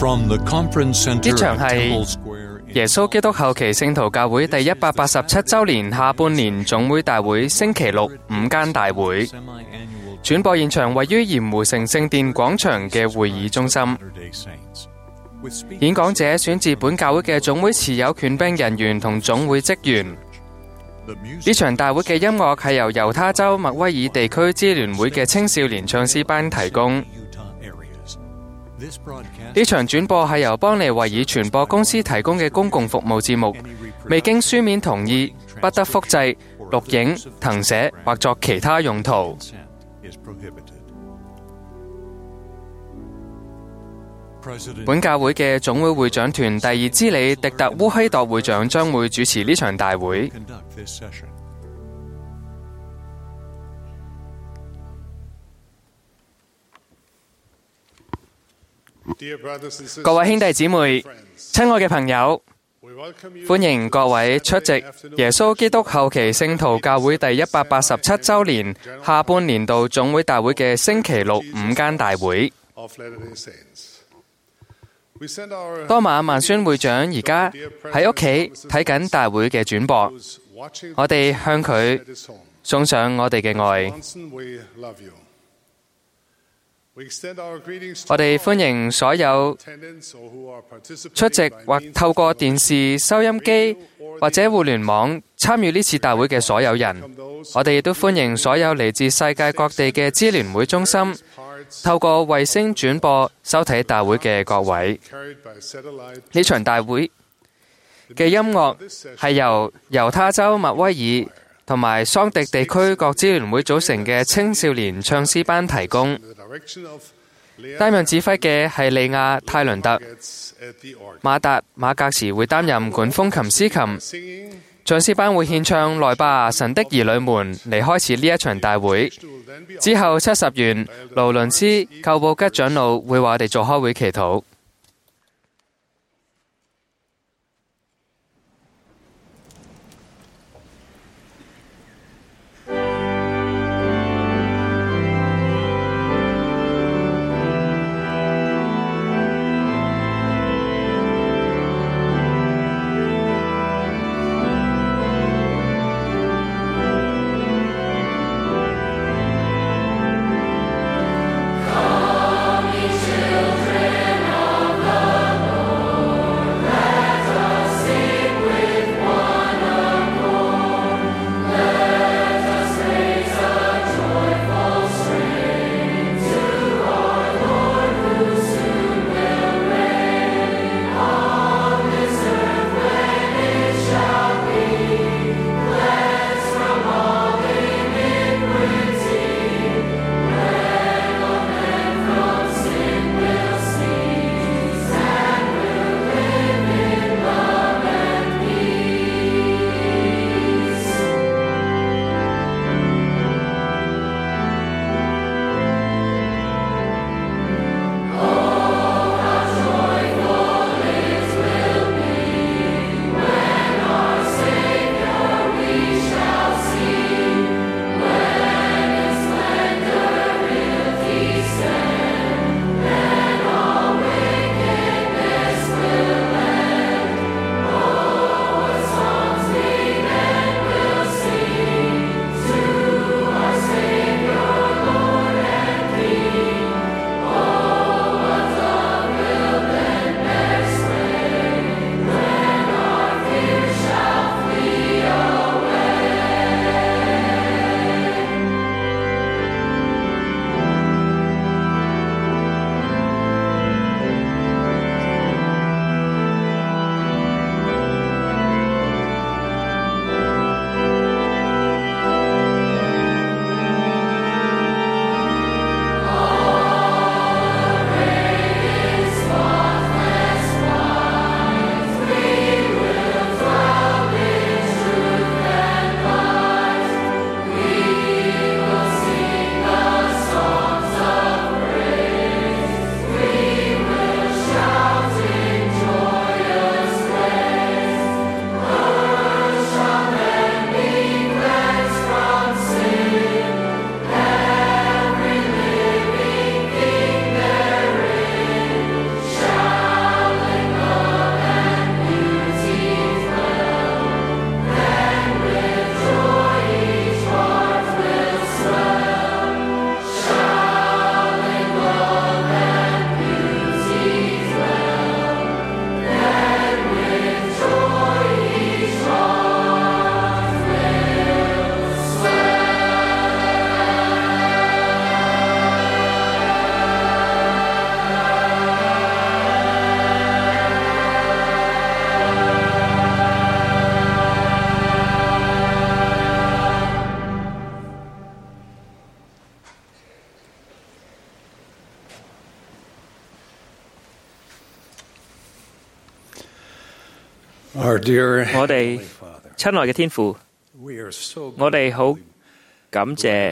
呢場係耶穌基督後期聖徒教會第187週年下半年總會大會星期六午間大會。轉播現場位於鹽湖城聖殿廣場嘅會議中心。演講者選自本教會嘅總會持有權柄人員同總會職員。呢場大會嘅音樂係由猶他州麥威爾地區支聯會嘅青少年唱詩班提供。呢場轉播係由邦尼維爾傳播公司提供嘅公共服務節目，未經書面同意，不得複製、錄影、謄寫或作其他用途。本教會嘅總會會長團第二支理迪特烏希鐸會長將會主持呢場大會。各位兄弟姊妹、親愛嘅朋友，歡迎各位出席耶穌基督後期聖徒教會第187週年下半年度總會大會嘅星期六午間大會。多馬萬宣會長而家喺屋企睇緊大會嘅轉播，我哋向佢送上我哋嘅愛。我哋歡迎所有出席或透過電視、收音機或者互聯網參與呢次大會嘅所有人。我哋亦都歡迎所有嚟自世界各地嘅支聯會中心透過衛星轉播收睇大會嘅各位。呢場大會嘅音樂係由猶他州麥威爾同埋桑迪地區各支聯會組成嘅青少年唱詩班提供。擔任指揮嘅係利亞泰倫特，馬達馬格時會擔任管風琴司琴。唱詩班會獻唱來吧神的兒女們嚟開始呢一場大會。之後70元勞倫斯寇布吉長老會為我哋做開會祈禱。 Children of 我哋親愛嘅天父，我哋好感謝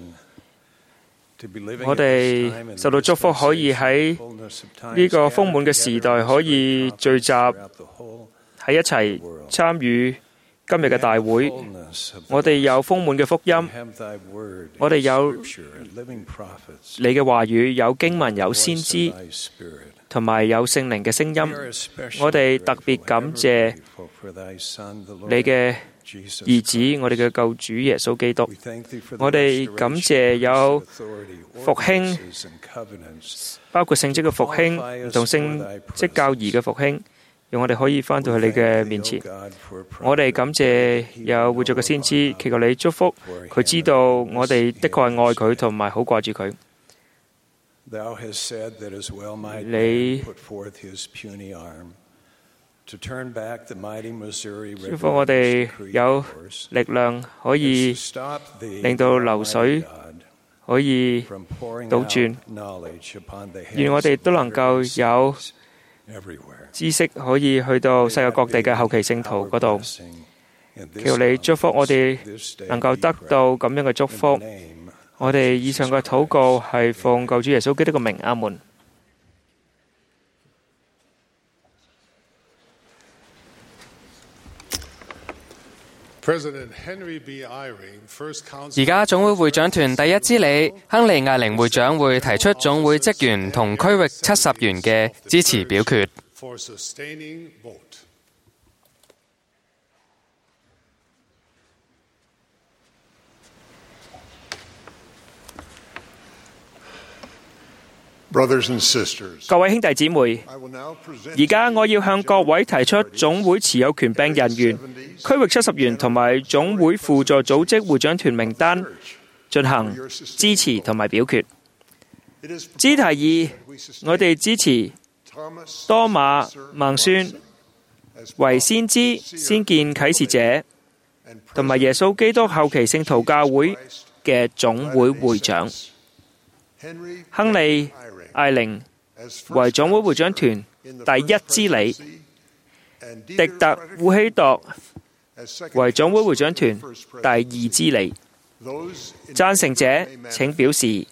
我哋受到祝福，可以喺呢個豐滿嘅時代，可以聚集喺一齊參與今日嘅大會。我哋有豐滿嘅福音，我哋有你嘅話語，有經文，有先知，同埋有聖靈嘅聲音。我哋特別感謝你嘅兒子，我哋嘅救主耶穌基督。我哋感謝有復興，包括聖職嘅復興同聖職教義嘅復興，讓我哋可以返到去你嘅面前。我哋感謝有活着嘅先知，祈求你祝福佢，知道我哋的確係愛佢同埋好掛住佢。你祝福我哋有力量可以令到流水可以倒轉，願我哋都能夠有知識可以去到世界各地嘅後期聖徒嗰度。求你祝福我哋能夠得到咁樣嘅祝福。我哋以上嘅禱告係奉救主耶穌基督嘅名，阿門。 而家總會會長團第一支理亨利艾靈會長會提出總會職員同區域70員嘅支持表決。 各位兄弟姊妹，而家我要向各位提出總會持有權柄人員、區域70員同埋總會輔助組織會長團名單進行支持同埋表決。支提議，我哋支持多馬孟孫為先知、先見啟示者同埋耶穌基督後期聖徒教會嘅總會會長。亨利艾靈為總會會長團第一支理，迪特烏希鐸為總會會長團第二支理。贊成者請表示，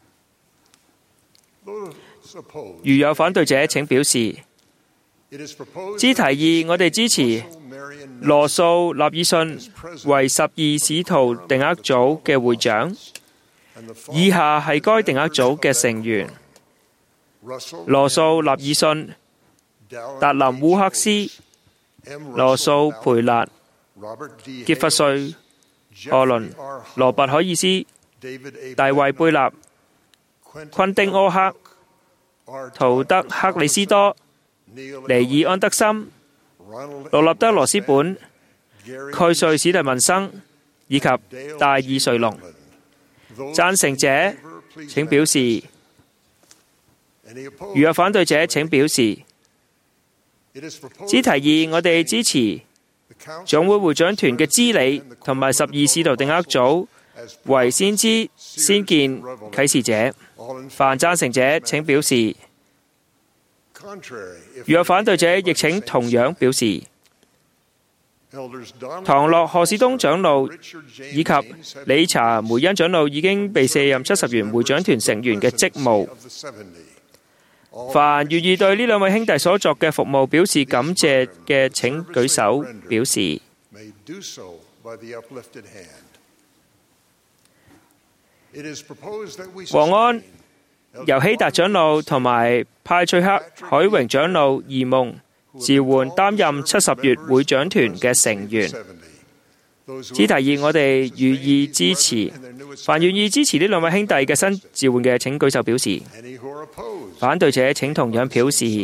如有反對者請表示。支提議，我哋支持羅素納爾遜為12使徒定額組嘅會長。以下係該定額組嘅成員：羅素納爾遜、達林烏克斯、羅素培勒、傑弗瑞、何倫、羅拔海爾斯、大衛貝納、昆丁柯克、圖德克里斯多、尼爾安德森、羅納德羅斯本、蓋瑞史蒂文生以及戴爾瑞龍。贊成者請表示，如有反對者請表示。支提議，我哋支持總會會長團嘅支理同埋12使徒定額組為先知、先見啟示者。凡贊成者請表示，如有反對者亦請同樣表示。唐諾賀士東長老以及理查梅恩長老已經被卸任70員會長團成員嘅職務。凡願意對呢兩位兄弟所作嘅服務表示感謝嘅，請舉手表示。黃安、尤希達長老同埋派翠克海榮長老移夢召喚擔任70月會長團嘅成員。支提議，我哋予以支持。凡願意支持呢兩位兄弟嘅新召喚嘅，請舉手表示。反對者請同樣表示。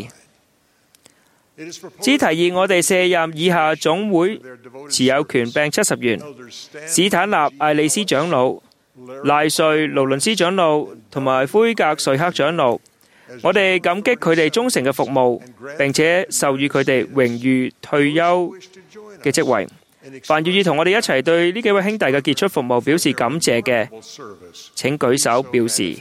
支提議，我哋卸任以下總會持有權柄70員：史坦納艾利斯長老、賴瑞勞倫斯長老同埋灰格瑞克長老。我哋感激佢哋忠誠嘅服務，並且授予佢哋榮譽退休嘅職位。凡願意同我哋一齊對呢幾位兄弟嘅傑出服務表示感謝嘅，請舉手表示。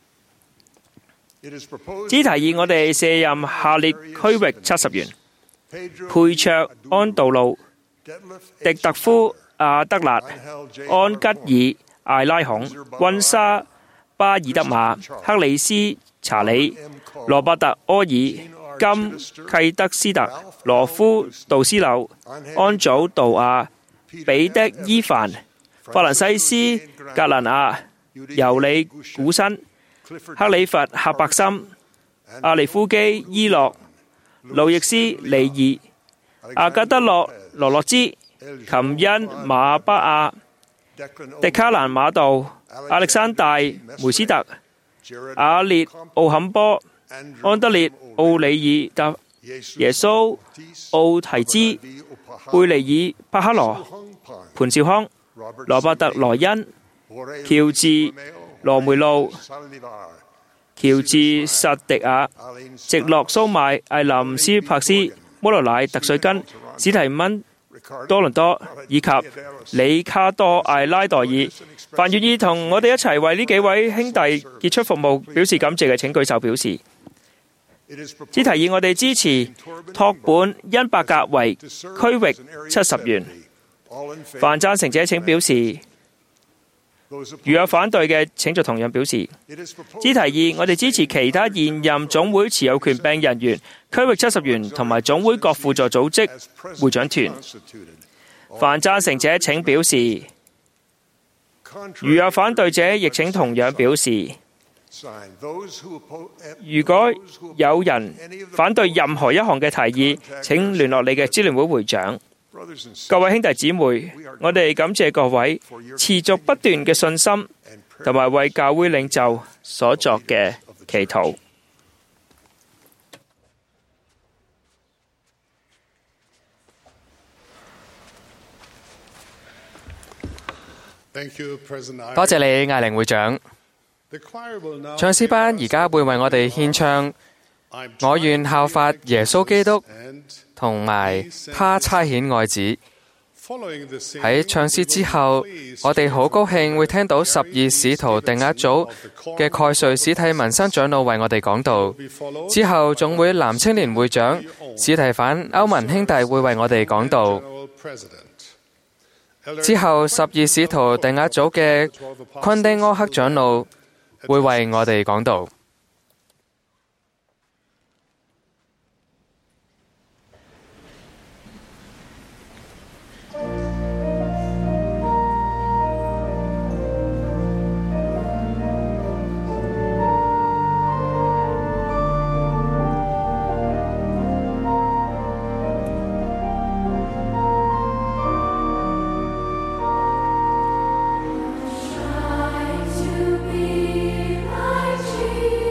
支提議，我哋卸任下列區域70員： 佩卓、安道路、迪特夫、亞德勒、安吉爾、艾拉孔、溫莎、巴爾德馬、克里斯、查理、羅伯特、柯爾、金、契德斯特、羅夫、杜斯柳、安祖、杜亞、彼得、伊凡、法蘭西斯、格蘭亞、尤里、古新、克里佛、喀伯森、阿利夫基、伊洛、路易斯、利爾、阿加德洛、羅洛茲、琴恩、馬巴亞、迪卡蘭馬道、亞歷山大、梅斯特、阿列、奧坎波、安德烈、奧里爾、耶穌、奧提茲、貝尼爾、帕克羅、盤兆康、羅伯特萊恩、喬治、羅梅路、喬治薩迪亞、直洛蘇邁、艾林斯帕斯、摩羅乃特水根、史提蚊多倫多以及里卡多艾拉代爾，凡願意同我哋一齊為呢幾位兄弟傑出服務表示感謝嘅，請舉手表示。只提議我哋支持托本恩伯格為區域70元。凡贊成者請表示，如有反對嘅請就同樣表示。只提議我哋支持其他現任總會持有權柄人員區域70元同埋總會各輔助組織會長團。凡贊成者請表示，如有反對者亦請同樣表示。如果有人反對任何一項嘅提議，請聯絡你嘅支聯會會長。各位兄弟姊妹，我哋感謝各位持續不斷嘅信心，同埋為教會領袖所作嘅祈禱。 多謝你，艾靈會長。唱詩班而家會為我哋獻唱《我願效法耶穌基督》同埋《他差遣愛子》。喺唱詩之後，我哋好高興會聽到12使徒定額組嘅蓋瑞史蒂文森長老為我哋講道。之後總會男青年會長史提反歐文兄弟會為我哋講道。之後12使徒定額組嘅昆丁柯克長老會為我哋講道。 To be like Jesus.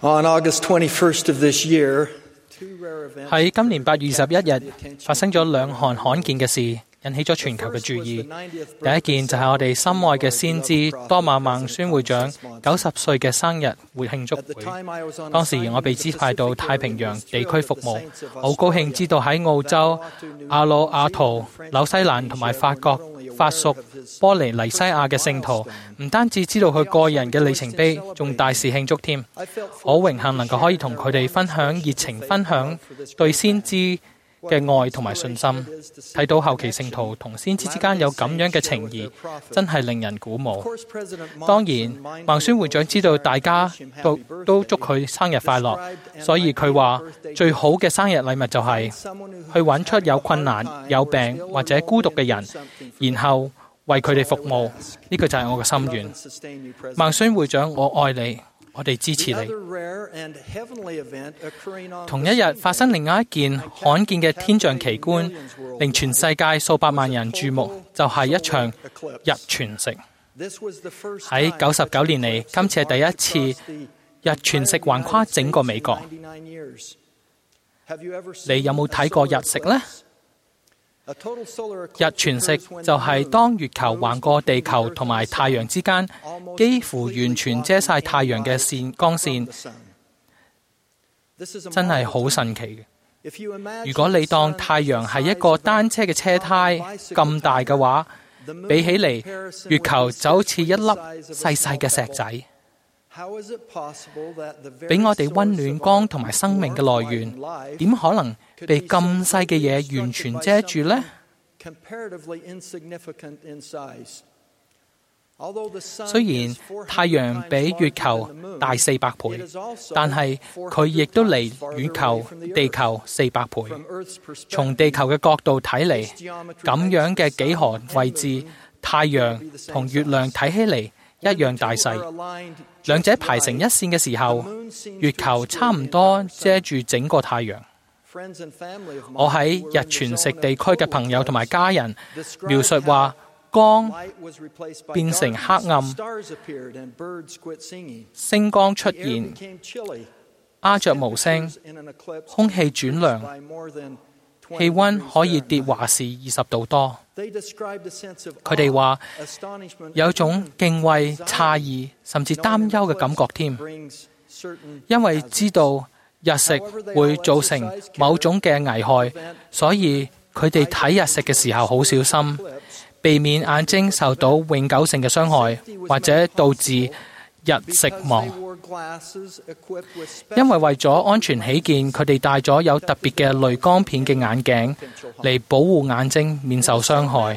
On August 21st of this year, 喺今年8月21日發生咗兩項罕見嘅事，引起咗全球嘅注意。第一件就係我哋心愛嘅先知多馬孟宣會長90歲嘅生日會慶祝會。當時我被指派到太平洋地區服務，好高興知道喺澳洲、阿魯阿圖、紐西蘭同埋法國法屬波利尼西亞嘅聖徒，唔單止知道佢個人嘅里程碑，仲大肆慶祝添。好榮幸能夠可以同佢哋分享熱情，分享對先知嘅愛同埋信心。睇到後期聖徒同先知之間有咁樣嘅情誼，真係令人鼓舞。當然，孟宣會長知道大家都祝佢生日快樂，所以佢話最好嘅生日禮物就係去揾出有困難、有病或者孤獨嘅人，然後為佢哋服務。呢個就係我嘅心願。孟宣會長，我愛你。我哋支持你。同一日發生另外一件罕見嘅天象奇觀，令全世界數百萬人注目，就係一場日全食。喺99年嚟，今次係第一次日全食橫跨整個美國。你有冇睇過日食呢？日全食就係當月球橫過地球同埋太陽之間，幾乎完全遮晒太陽嘅光線，真係好神奇嘅。如果你當太陽係一個單車嘅車胎咁大嘅話，比起嚟，月球就好似一粒細細嘅石仔。俾我哋溫暖光同埋生命嘅來源，點可能被咁細嘅嘢完全遮住呢？雖然太陽比月球大400倍，但係佢亦都離地球400倍。從地球嘅角度睇嚟，咁樣嘅幾何位置，太陽同月亮睇起嚟一樣大細。兩者排成一線嘅時候，月球差唔多遮住整個太陽。我喺日全食地區嘅朋友同埋家人描述話，光變成黑暗，星光出現，鴉雀無聲，空氣轉涼，氣溫可以跌華氏20度多。佢哋話有種敬畏、詫異甚至擔憂嘅感覺添，因為知道日食會造成某種嘅危害，所以佢哋睇日食嘅時候好小心，避免眼睛受到永久性嘅傷害，或者導致日食亡。因為為咗安全起見，佢哋戴咗有特別嘅濾光片嘅眼鏡嚟保護眼睛免受傷害。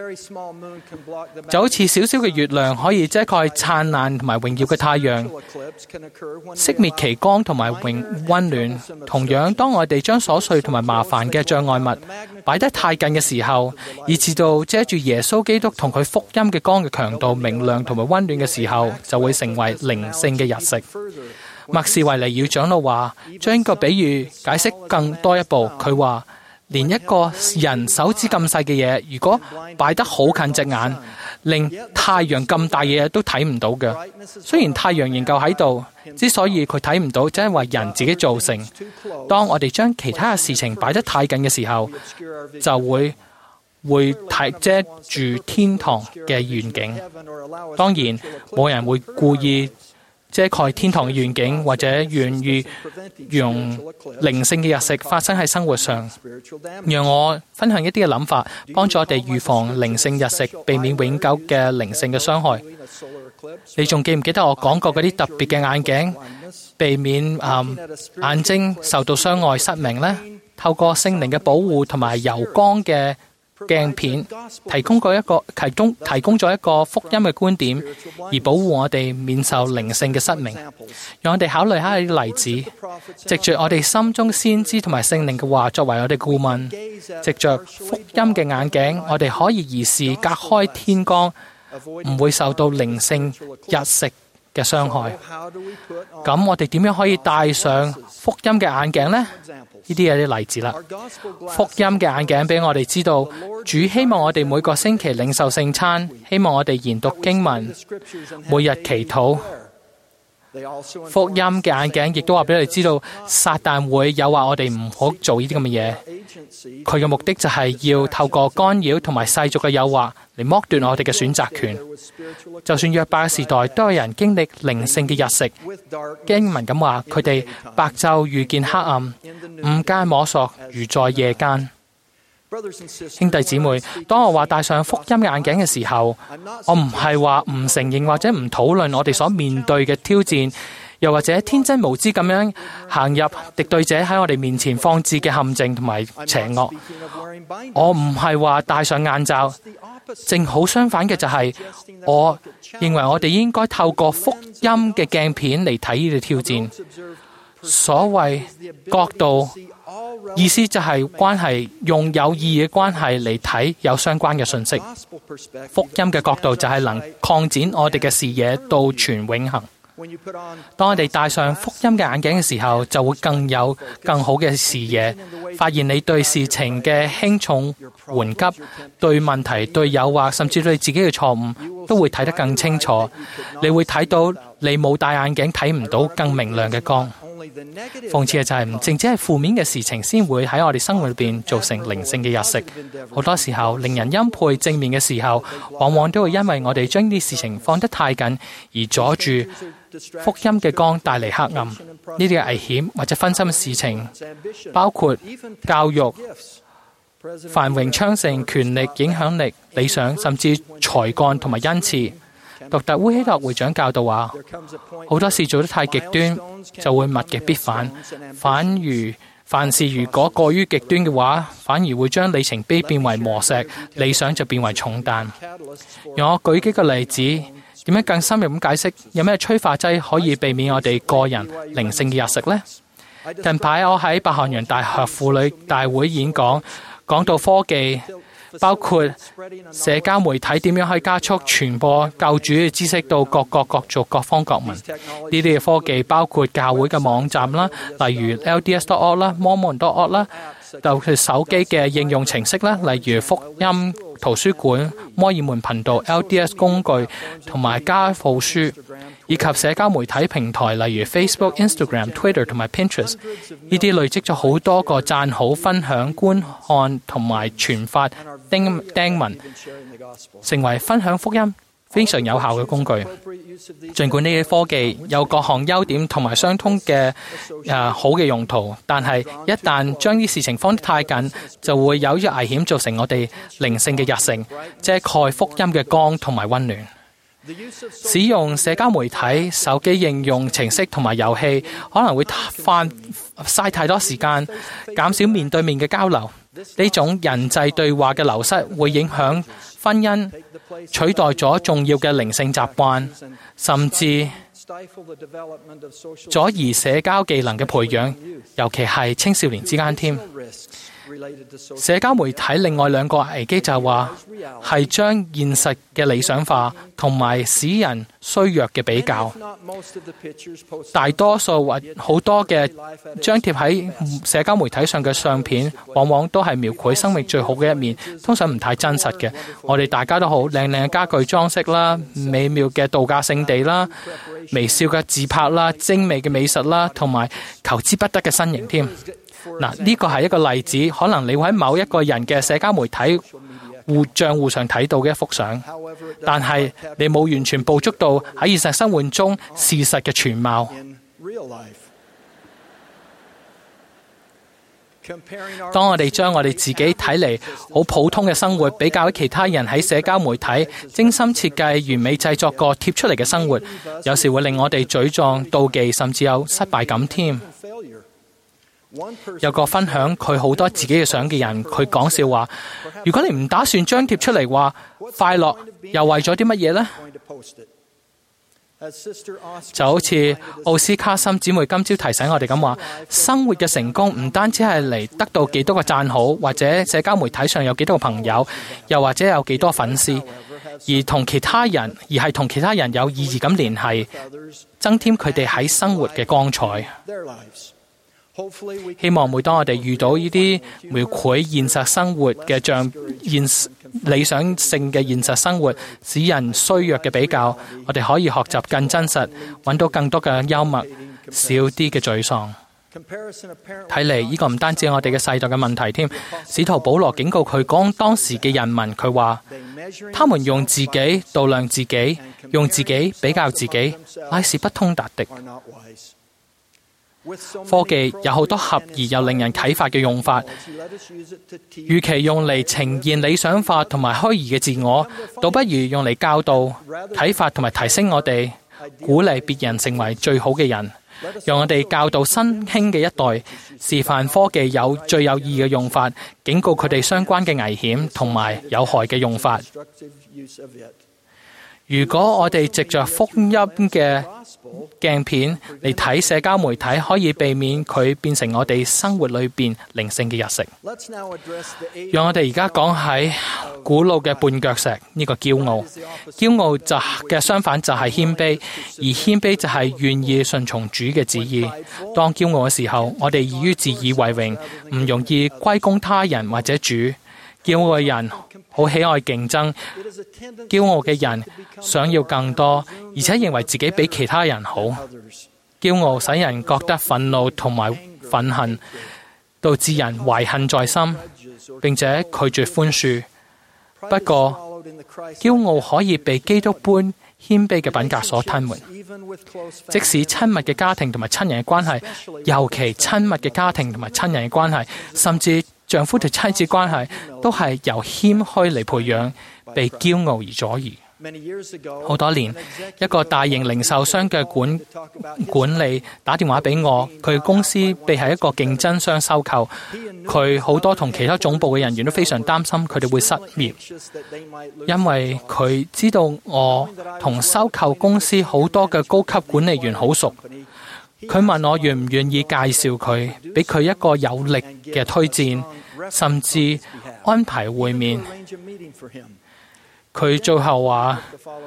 就好似小小嘅月亮可以遮蓋燦爛同埋榮耀嘅太陽，熄滅其光同埋溫暖。同樣，當我哋將瑣碎同埋麻煩嘅障礙物擺得太近嘅時候，以至到遮住耶穌基督同佢福音嘅光嘅強度明亮同埋溫暖嘅時候，就會成為靈性嘅日食。麥士維尼爾長老話，將呢個比喻解釋更多一步。佢話，連一個人手指咁細嘅嘢，如果擺得好近隻眼，令太陽咁大嘅嘢都睇唔到嘅。雖然太陽仍舊喺度，之所以佢睇唔到，就係因為人自己造成。當我哋將其他嘅事情擺得太近嘅時候，就會遮住天堂嘅願景。當然，冇人會故意遮蓋天堂嘅願景，或者願意用靈性嘅日食發生喺生活上。讓我分享一啲嘅諗法，幫助我哋預防靈性日食，避免永久嘅靈性嘅傷害。你仲記唔記得我講過嗰啲特別嘅眼鏡，避免眼睛受到傷害失明呢？透過聖靈嘅保護同埋柔光嘅鏡片，提供咗一個福音嘅觀點，而保護我哋免受靈性嘅失明。讓我哋考慮下啲例子，藉着我哋心中先知同埋聖靈嘅話作為我哋顧問，藉着福音嘅眼鏡，我哋可以移視隔開天光，唔會受到靈性日食嘅傷害。咁我哋點樣可以戴上福音嘅眼鏡呢？呢啲有啲例子啦。福音嘅眼鏡俾我哋知道，主希望我哋每個星期領受聖餐，希望我哋研讀經文，每日祈禱， 福音嘅眼鏡亦都話俾你知道，撒旦會誘惑我哋唔好做呢啲咁嘅嘢。佢嘅目的就係要透過干擾同埋世俗嘅誘惑嚟剝奪我哋嘅選擇權。就算約伯嘅時代都有人經歷靈性嘅日食，經文咁話佢哋白晝遇見黑暗，午間摸索如在夜間。兄弟姊妹，當我話戴上福音嘅眼鏡嘅時候，我唔係話唔承認或者唔討論我哋所面對嘅挑戰，又或者天真無知咁樣行入敵對者喺我哋面前放置嘅陷阱同埋邪惡。我唔係話戴上眼罩，正好相反嘅就係，我認為我哋應該透過福音嘅鏡片嚟睇呢啲挑戰。所謂角度，意思就係關係，用有意義嘅關係嚟睇有相關嘅信息。福音嘅角度就係能擴展我哋嘅視野到全永恆。當我哋戴上福音嘅眼鏡嘅時候，就會有更好嘅視野，發現你對事情嘅輕重緩急、對問題、對誘惑，甚至對自己嘅錯誤，都會睇得更清楚。你會睇到你冇戴眼鏡睇唔到更明亮嘅光。諷刺嘅就係唔淨止係負面嘅事情先會喺我哋生活裏邊造成靈性嘅日食，好多時候令人欽佩正面嘅時候，往往都會因為我哋將啲事情放得太緊而阻住福音嘅光，帶嚟黑暗。呢啲嘅危險或者分心嘅事情，包括教育、繁榮昌盛、權力、影響力、理想，甚至才幹同埋恩賜。獨特烏希諾會長教導話，好多事做得太極端，就會物極必反。凡事如果過於極端嘅話，反而會將里程碑變為磨石，理想就變為重擔。讓我舉幾個例子，點樣更深入咁解釋有咩催化劑可以避免我哋個人靈性嘅日食呢？近排我喺北韓陽大學婦女大會演講，講到科技，包括社交媒體點樣可以加速傳播救主嘅知識到各族各方各民。呢啲嘅科技包括教會嘅網站啦，例如 LDS.org 啦、Mormon.org 啦，就係手機嘅應用程式啦，例如福音圖書館、摩爾門頻道、LDS 工具同埋家譜書，以及社交媒體平台，例如 Facebook、Instagram、Twitter 同埋 Pinterest。呢啲累積咗好多個讚好、分享、觀看同埋傳發釘文，成為分享福音非常有效嘅工具。儘管呢啲科技有各項優點同埋相通嘅好嘅用途，但係一旦將啲事情放得太緊，就會有危險造成我哋靈性嘅日剩，遮蓋福音嘅光同埋溫暖。使用社交媒體、手機應用程式同埋遊戲，可能會嘥太多時間，減少面對面嘅交流。呢種人際對話嘅流失，會影響婚姻，取代咗重要嘅靈性習慣，甚至阻礙社交技能嘅培養，尤其係青少年之間添。社交媒體另外兩個危機就係話，係將現實嘅理想化同埋使人衰弱嘅比較。大多數或好多嘅張貼喺社交媒體上嘅相片，往往都係描繪生命最好嘅一面，通常唔太真實嘅。我哋大家都好靚靚嘅家具裝飾啦，美妙嘅度假勝地啦，微笑嘅自拍啦，精美嘅美術啦，同埋求之不得嘅身形添。嗱，呢個係一個例子，可能你會喺某一個人嘅社交媒體賬戶上睇到嘅一幅相，但係你冇完全捕捉到喺現實生活中事實嘅全貌。當我哋將我哋自己睇嚟好普通嘅生活比較其他人喺社交媒體精心設計、完美製作過貼出嚟嘅生活，有時會令我哋沮喪、妒忌，甚至有失敗感添。有個分享佢好多自己嘅相嘅人，佢講笑話：如果你唔打算張貼出嚟話快樂，又為咗啲乜嘢呢？就好似奧斯卡森姊妹今朝提醒我哋咁話，生活嘅成功唔單止係嚟得到幾多個讚好，或者社交媒體上有幾多個朋友，又或者有幾多粉絲，而係同其他人有意義咁聯繫，增添佢哋喺生活嘅光彩。希望每當我哋遇到呢啲描繪現實生活嘅理想性嘅現實生活，使人衰弱嘅比較，我哋可以學習更真實，揾到更多嘅幽默，少啲嘅沮喪。睇嚟呢個唔單止係我哋嘅世代嘅問題添。使徒保羅警告佢講當時嘅人民，佢話：他們用自己度量自己，用自己比較自己，乃是不通達的。科技有好多合宜又令人啟發嘅用法，與其用嚟呈現理想化同埋虛擬嘅自我，倒不如用嚟教導、啟發同埋提升我哋，鼓勵別人成為最好嘅人。讓我哋教導新興嘅一代，示範科技有最有意義嘅用法，警告佢哋相關嘅危險同埋有害嘅用法。如果我哋藉着福音嘅鏡片嚟睇社交媒體，可以避免佢變成我哋生活裏邊靈性嘅日食。讓我哋而家講喺古老嘅絆腳石呢個驕傲。驕傲就嘅相反就係謙卑，而謙卑就係願意順從主嘅旨意。當驕傲嘅時候，我哋易於自以為榮，唔容易歸功他人或者主。驕傲嘅人好喜愛競爭，驕傲嘅人想要更多，而且認為自己比其他人好。驕傲使人覺得憤怒同埋憤恨，導致人懷恨在心，並且拒絕寬恕。不過，驕傲可以被基督般謙卑嘅品格所吞沒。即使親密嘅家庭同埋親人嘅關係，尤其親密嘅家庭同埋親人嘅關係，甚至丈夫同妻子關係，都係由謙虛嚟培養，被驕傲而阻移。好多年，一個大型零售商嘅管理打電話俾我，佢公司被係一個競爭商收購，佢好多同其他總部嘅人員都非常擔心佢哋會失業，因為佢知道我同收購公司好多嘅高級管理員好熟。佢問我願唔願意介紹佢，俾佢一個有力嘅推薦，甚至安排會面。佢最後話：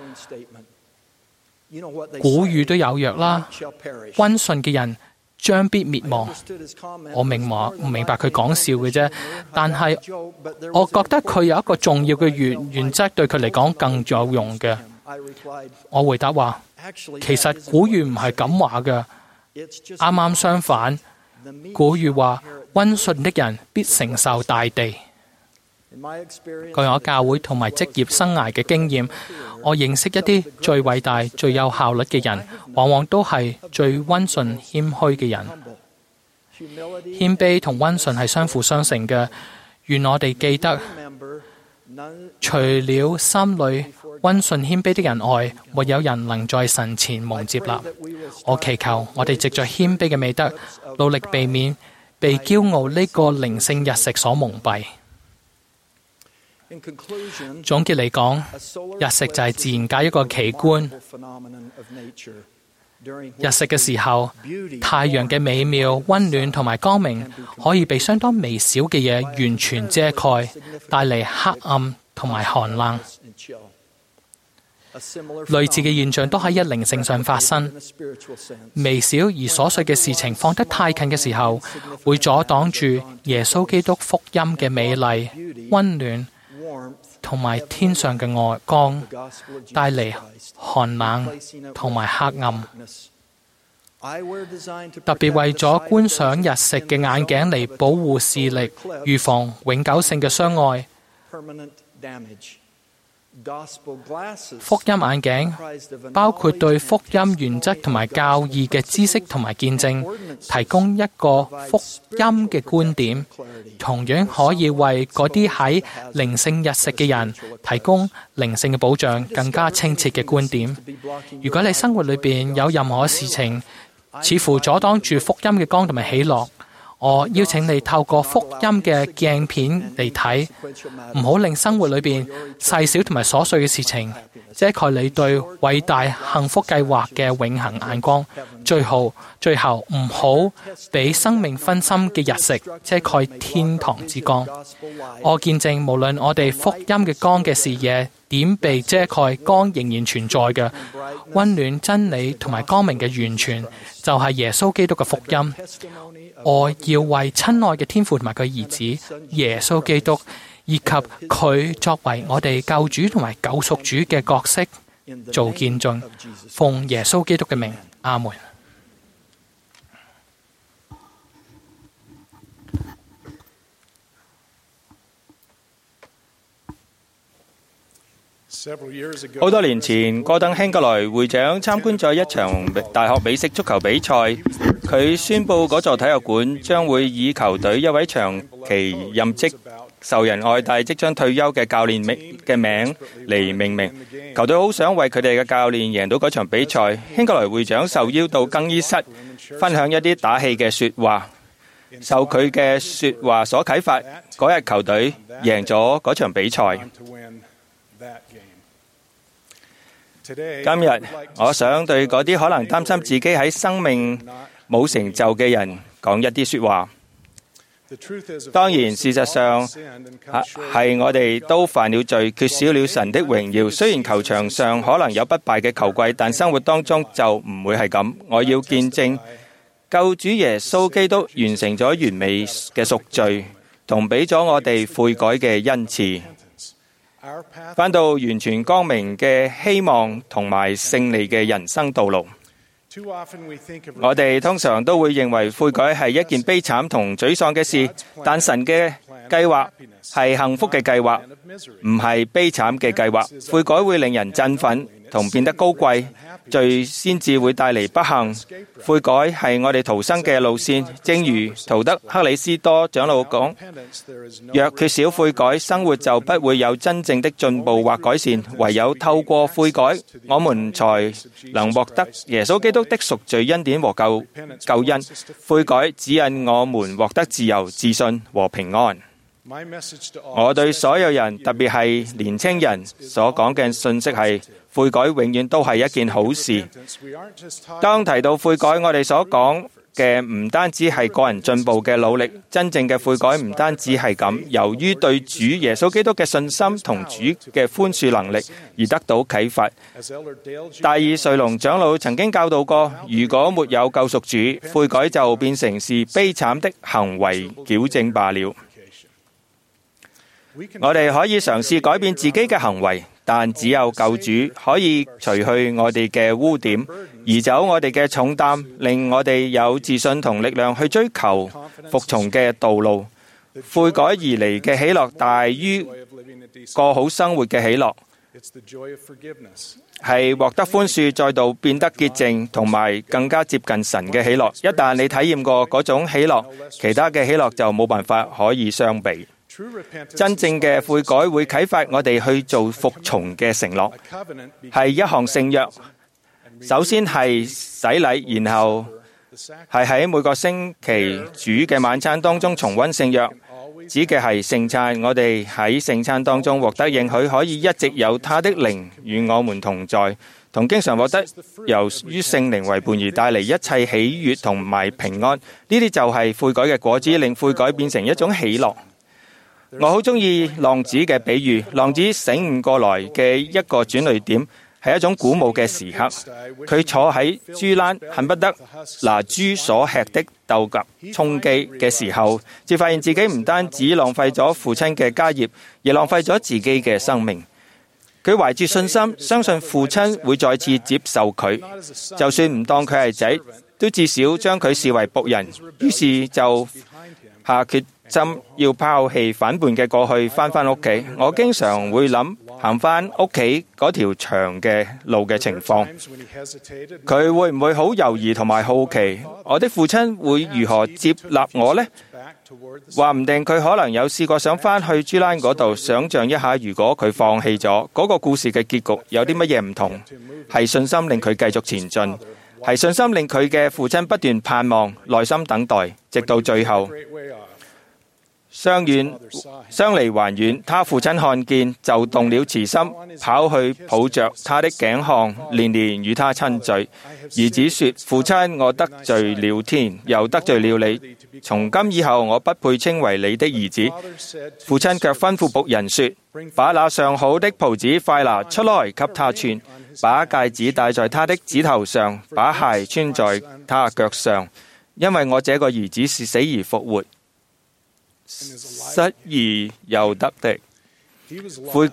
古語都有曰啦，溫順嘅人將必滅亡。我明白佢講笑嘅啫，但係我覺得佢有一個重要嘅原則對佢嚟講更有用嘅。我回答話：其實古語唔係咁話嘅，啱啱相反。古語話溫順的人必承受大地。據我教會同埋職業生涯嘅經驗，我認識一啲最偉大、最有效率嘅人，往往都係最溫順、謙虛嘅人。謙卑同溫順係相輔相成嘅。願我哋記得，除了心裏溫順謙卑的人外，沒有人能在神前蒙接納。我祈求我哋藉着謙卑嘅美德，努力避免被驕傲呢個靈性日食所蒙蔽。總結嚟講，日食就係自然界一個奇觀。日食嘅時候，太陽嘅美妙、溫暖同埋光明可以被相當微小嘅嘢完全遮蓋，帶嚟黑暗同埋寒冷。類似嘅現象都喺一靈性上發生。微小而瑣碎嘅事情放得太近嘅時候，會阻擋住耶穌基督福音嘅美麗、溫暖同埋天上嘅愛光，帶嚟寒冷同埋黑暗。特別為咗觀賞日食嘅眼鏡嚟保護視力，預防永久性嘅傷害。福音眼鏡包括對福音原則同埋教義嘅知識同埋見證，提供一個福音嘅觀點，同樣可以為嗰啲喺靈性日食嘅人提供靈性嘅保障，更加清澈嘅觀點。如果你生活裏邊有任何事情似乎阻擋住福音嘅光同埋喜樂，我邀請你透過福音嘅鏡片嚟睇，唔好令生活裏邊細小同埋瑣碎嘅事情遮蓋你對偉大幸福計劃嘅永恆眼光。最後唔好俾生命分心嘅日食遮蓋天堂之光。我見證無論我哋福音嘅光嘅視野點被遮蓋，光仍然存在嘅溫暖真理同埋光明嘅源泉，就係耶穌基督嘅福音。我要為親愛嘅天父同埋佢兒子耶穌基督以及佢作為我哋救主同埋救贖主嘅角色做見證。奉耶穌基督嘅名，阿門。 好多年前，戈登興格萊會長參觀咗一場大學美式足球比賽，佢宣佈嗰座體育館將會以球隊一位長期任職、受人愛戴、即將退休嘅教練嘅名嚟命名。球隊好想為佢哋嘅教練贏到嗰場比賽。興格萊會長受邀到更衣室分享一啲打氣嘅說話，受佢嘅說話所啟發，嗰日球隊贏咗嗰場比賽。今日我想對嗰啲可能擔心自己喺生命冇成就嘅人講一啲說話。當然，事實上係我哋都犯了罪，缺少了神的榮耀。雖然球場上可能有不敗嘅球季，但生活當中就唔會係咁。我要見證救主耶穌基督完成咗完美嘅贖罪，同俾咗我哋悔改嘅恩賜，返到完全光明嘅希望同埋勝利嘅人生道路。我哋通常都會認為悔改係一件悲慘同沮喪嘅事，但神嘅計劃係幸福嘅計劃，唔係悲慘嘅計劃。悔改會令人振奮同變得高貴，罪先至會帶嚟不幸。悔改係我哋逃生嘅路線，正如圖德克里斯多長老講，若缺少悔改，生活就不會有真正的進步或改善。唯有透過悔改，我們才能獲得耶穌基督的贖罪恩典和救恩。悔改指引我們獲得自由、自信和平安。我對所有人，特別係年青人所講嘅信息係，悔改永遠都係一件好事。當提到悔改，我哋所講嘅唔單止係個人進步嘅努力，真正嘅悔改唔單止係咁，由於對主耶穌基督嘅信心同主嘅寬恕能力而得到啟發。大爾瑞隆長老曾經教導過，如果沒有救贖主，悔改就變成是悲慘的行為矯正罷了。我哋可以嘗試改變自己嘅行為，但只有救主可以除去我哋嘅污點，移走我哋嘅重擔，令我哋有自信同力量去追求服從嘅道路。悔改而嚟嘅喜樂大於過好生活嘅喜樂，係獲得寬恕，再度變得潔淨，同埋更加接近神嘅喜樂。一旦你體驗過嗰種喜樂，其他嘅喜樂就冇辦法可以相比。真正嘅悔改會啟發我哋去做服從嘅承諾，係一項聖約。首先係洗禮，然後係喺每個星期主嘅晚餐當中重溫聖約，指嘅係聖餐。我哋喺聖餐當中獲得應許，可以一直有他的靈與我們同在，同經常獲得由於聖靈為伴而帶嚟一切喜悅同埋平安。呢啲就係悔改嘅果子，令悔改變成一種喜樂。我好中意浪子嘅比喻，浪子醒悟過來嘅一個轉捩點係一種鼓舞嘅時刻。佢坐喺豬欄，恨不得拿豬所吃的豆莢充飢嘅時候，至發現自己唔單止浪費咗父親嘅家業，而浪費咗自己嘅生命。佢懷住信心，相信父親會再次接受佢，就算唔當佢係仔，都至少將佢視為僕人。於是就下決心要拋棄反叛嘅過去，翻返屋企。我經常會諗行返屋企嗰條長嘅路嘅情況，佢會唔會好猶豫同埋好奇，我的父親會如何接納我呢？話唔定佢可能有試過想返去豬欄嗰度，想象一下如果佢放棄咗嗰個故事嘅結局，有啲乜嘢唔同？係信心令佢繼續前進，係信心令佢嘅父親不斷盼望，耐心等待，直到最後。相離還遠，他父親看見就動了慈心，跑去抱着他的頸項，連連與他親嘴。兒子說：父親，我得罪了天，又得罪了你。從今以後，我不配稱為你的兒子。父親卻吩咐僕人說：把那上好的袍子快拿出來給他穿，把戒指戴在他的指頭上，把鞋穿在他腳上，因為我這個兒子是死而復活， 失而又得的。悔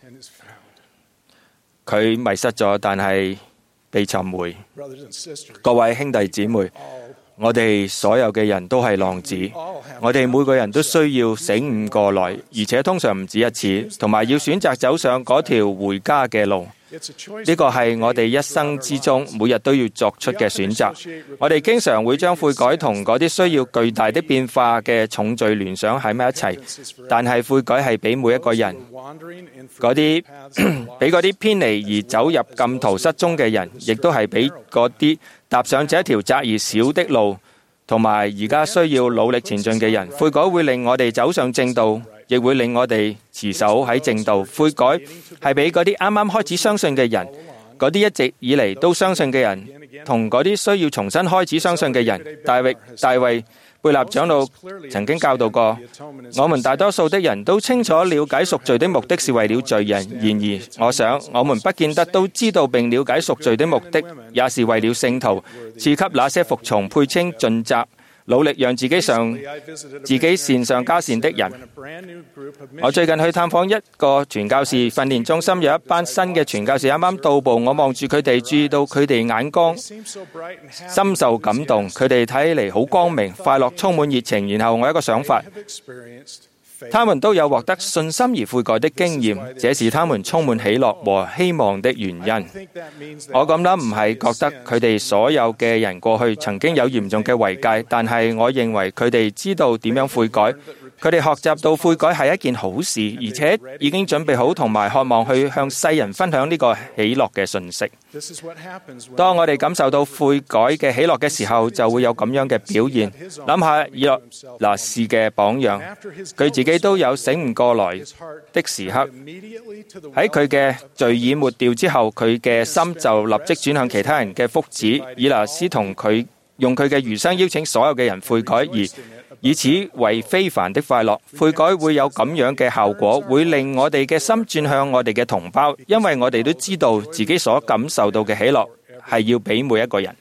佢迷失咗，但係被尋回。各位兄弟姊妹，我哋所有嘅人都係浪子，我哋每個人都需要醒悟過來，而且通常唔止一次，同埋要選擇走上嗰條回家嘅路。呢個係我哋一生之中每日都要作出嘅選擇。我哋經常會將悔改同嗰啲需要巨大的變化嘅重罪聯想喺埋一齊，但係悔改係俾每一個人嗰啲俾嗰啲偏離而走入禁途失蹤嘅人，亦都係俾嗰啲踏上這條窄而小的路，同埋而家需要努力前進嘅人。悔改會令我哋走上正道，亦會令我哋持守喺正道。悔改係俾嗰啲啱啱開始相信嘅人，嗰啲一直以嚟都相信嘅人，同嗰啲需要重新開始相信嘅人。大衛貝納長老曾經教導過，我們大多數的人都清楚了解贖罪的目的是為了罪人，然而我想我們不見得都知道並了解贖罪的目的也是為了聖徒，賜給那些服從配稱盡責努力讓自己善上加善的人。我最近去探訪一個傳教士訓練中心，有一班新嘅傳教士啱啱到埗，我望住佢哋，注意到佢哋眼光，深受感動。佢哋睇起嚟好光明、快樂、充滿熱情。然後我有一個想法，他們都有獲得信心而悔改的經驗，這是他們充滿喜樂和希望的原因。我咁諗唔係覺得佢哋所有嘅人過去曾經有嚴重嘅違戒，但係我認為佢哋知道點樣悔改，佢哋學習到悔改係一件好事，而且已經準備好同埋渴望去向世人分享呢個喜樂嘅信息。當我哋感受到悔改嘅喜樂嘅時候，就會有咁樣嘅表現。諗下以諾拿士嘅榜樣，佢自己都有醒唔過來的時刻。喺佢嘅罪已抹掉之後，佢嘅心就立即轉向其他人嘅福祉。以拿士同佢用佢嘅餘生邀請所有嘅人悔改，而以此為非凡的快樂。悔改會有咁樣嘅效果，會令我哋嘅心轉向我哋嘅同胞，因為我哋都知道自己所感受到嘅喜樂係要俾每一個人。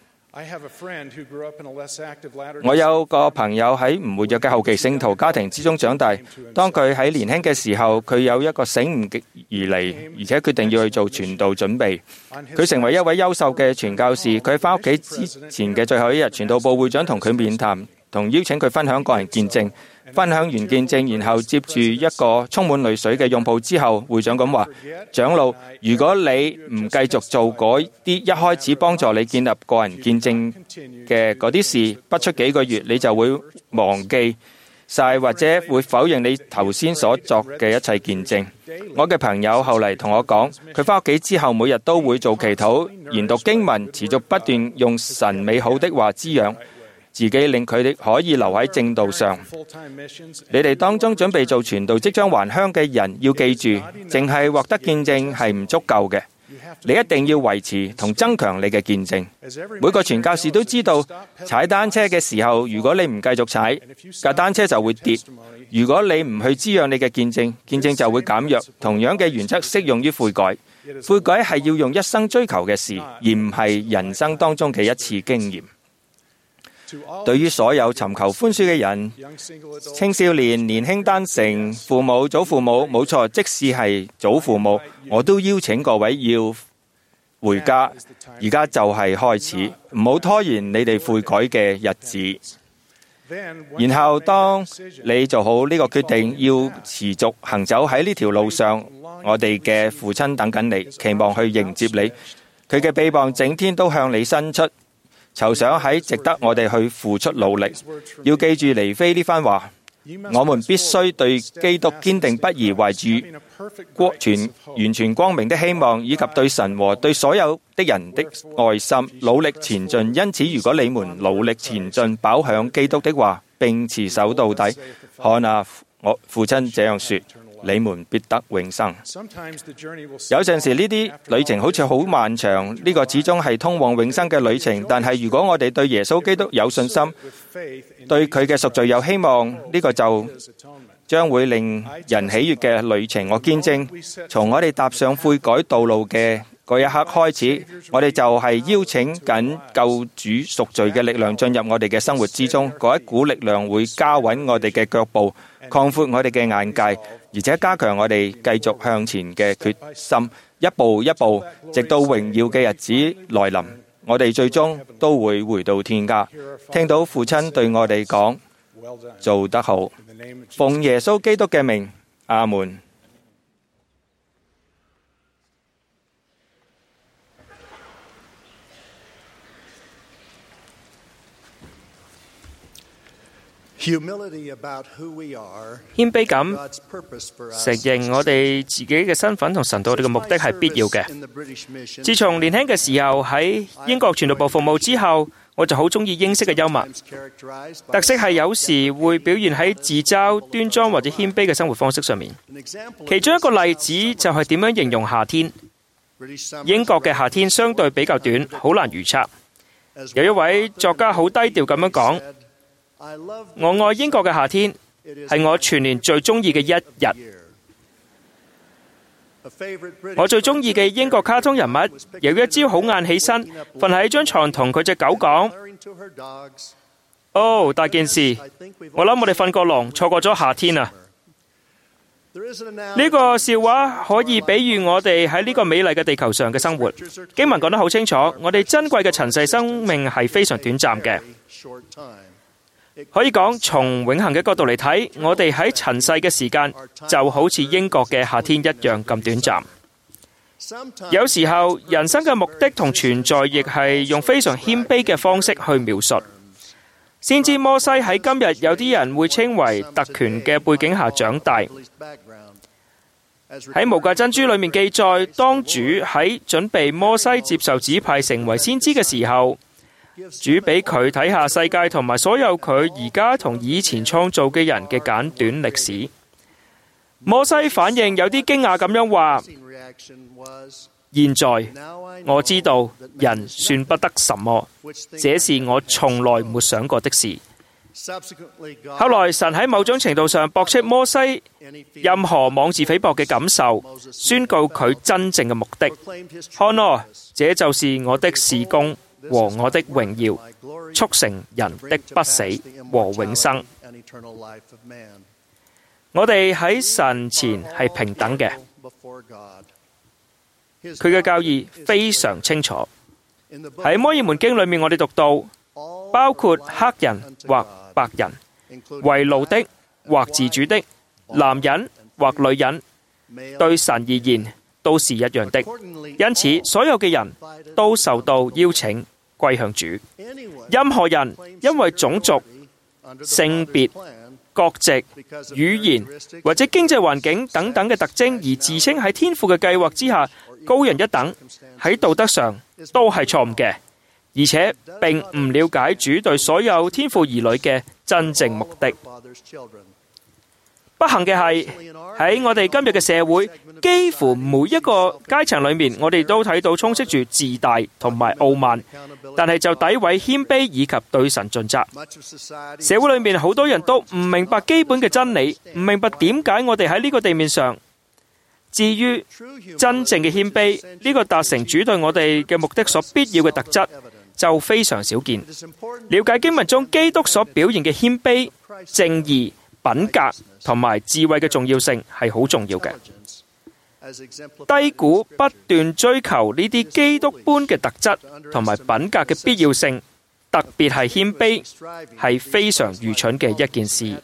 我有個朋友喺唔活躍嘅後期聖徒家庭之中長大，當佢喺年輕嘅時候，佢有一個醒悟而嚟，而且決定要去做傳道準備。佢成為一位優秀嘅傳教士。佢喺返屋企之前嘅最後一日，傳道部會長同佢面談，同邀請佢分享個人見證。分享完見證，然後接住一個充滿淚水嘅擁抱之後，會長咁話：長老，如果你唔繼續做嗰啲一開始幫助你建立個人見證嘅嗰啲事，不出幾個月你就會忘記晒，或者會否認你頭先所作嘅一切見證。我嘅朋友後嚟同我講，佢返屋企之後每日都會做祈禱、研讀經文，持續不斷用神美好的話滋養自己，令佢哋可以留喺正道上。你哋當中準備做傳道即將還鄉嘅人，要記住，淨係獲得見證係唔足夠嘅，你一定要維持同增強你嘅見證。每個傳教士都知道，踩單車嘅時候，如果你唔繼續踩，架單車就會跌。如果你唔去滋養你嘅見證，見證就會減弱。同樣嘅原則適用於悔改。悔改係要用一生追求嘅事，而唔係人生當中嘅一次經驗。對於所有尋求寬恕嘅人，青少年、年輕單程、父母、祖父母，冇錯，即使係祖父母，我都邀請各位要回家。而家就係開始，唔好拖延你哋悔改嘅日子。然後當你做好呢個決定，要持續行走喺呢條路上，我哋嘅父親等緊你，期望去迎接你。佢嘅臂膀整天都向你伸出，籌想喺值得我哋去付出努力。要記住尼非呢番話，我們必須對基督堅定不移，懷住完全光明的希望，以及對神和對所有的人的愛心，努力前進。因此，如果你們努力前進，飽享基督的話，並持守到底，看啊，我父親這樣說，你們必得永生。有陣時呢啲旅程好似好漫長，呢個始終係通往永生嘅旅程。但係如果我哋對耶穌基督有信心，對佢嘅贖罪有希望，呢個就將會令人喜悅嘅旅程。我見證從我哋踏上悔改道路嘅嗰一刻開始，我哋就係邀請緊救主贖罪嘅力量進入我哋嘅生活之中。嗰一股力量會加穩我哋嘅腳步，擴闊我哋嘅眼界，而且加強我哋繼續向前嘅決心。一步一步，直到榮耀嘅日子來臨，我哋最終都會回到天家，聽到父親對我哋講：做得好，奉耶穌基督嘅名，阿門。 謙卑感承認我哋自己嘅身份同神對我哋嘅目的係必要嘅。自從年輕嘅時候喺英國傳道部服務之後，我就好中意英式嘅幽默，特色係有時會表現喺自嘲、端莊或者謙卑嘅生活方式上面。其中一個例子就係點樣形容夏天。英國嘅夏天相對比較短，好難預測。有一位作家好低調咁樣講：我愛英國嘅夏天，係我全年最中意嘅一日。我最中意嘅英國卡通人物，有一朝好晏起身，瞓喺張床同佢隻狗講：哦，大件事，我諗我哋瞓過籠，錯過咗夏天啊！呢個笑話可以比喻我哋喺呢個美麗嘅地球上嘅生活。經文講得好清楚，我哋珍貴嘅塵世生命係非常短暫嘅。可以講，從永恆嘅角度嚟睇，我哋喺塵世嘅時間就好似英國嘅夏天一樣咁短暫。有時候，人生嘅目的同存在亦係用非常謙卑嘅方式去描述。先知摩西喺今日有啲人會稱為特權嘅背景下長大。喺無價珍珠裏面記載，當主喺準備摩西接受指派成為先知嘅時候，主俾佢睇下世界同埋所有佢而家同以前創造嘅人嘅簡短歷史。摩西反應有啲驚訝咁樣話：現在我知道人算不得什麼，這是我從來沒想過的事。後來神喺某種程度上駁斥摩西任何妄自菲薄嘅感受，宣告佢真正嘅目的。看咯，這就是我的事工和我的榮耀，促成人的不死和永生。我哋喺神前係平等嘅。佢嘅教義非常清楚。喺摩爾門經裏面，我哋讀到，包括黑人或白人、為奴的或自主的、男人或女人，對神而言都是一樣的。因此，所有嘅人都受到邀請歸向主。任何人因為種族、性別、國籍、語言或者經濟環境等等嘅特徵而自稱喺天父嘅計劃之下高人一等，喺道德上都係錯誤嘅，而且並唔了解主對所有天父兒女嘅真正目的。不幸嘅係，喺我哋今日嘅社會，幾乎每一個階層裏面，我哋都睇到充斥住自大同埋傲慢，但係就詆毀謙卑以及對神盡責。社會裏面好多人都唔明白基本嘅真理，唔明白點解我哋喺呢個地面上。至於真正嘅謙卑，呢個達成主對我哋嘅目的所必要嘅特質，就非常少見。了解經文中基督所表現嘅謙卑、正義、品格同埋智慧嘅重要性係好重要嘅。低估不斷追求呢啲基督般嘅特質同埋品格嘅必要性，特別係謙卑，係非常愚蠢嘅一件事。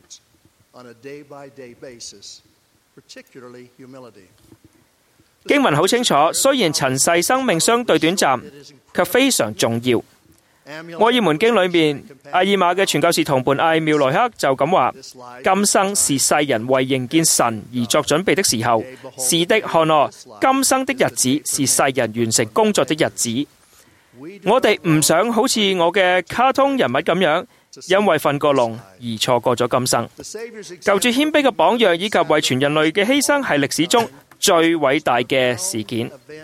經文好清楚，雖然塵世生命相對短暫，卻非常重要。摩爾門經裏面，阿爾瑪嘅傳教士同伴艾妙萊克就咁話：今生是世人為迎見神而作準備的時候。是的，看咯，今生的日子是世人完成工作的日子。我哋唔想好似我嘅卡通人物咁樣，因為瞓過籠而錯過咗今生。就住謙卑嘅榜樣以及為全人類嘅犧牲，係歷史中最偉大嘅事件。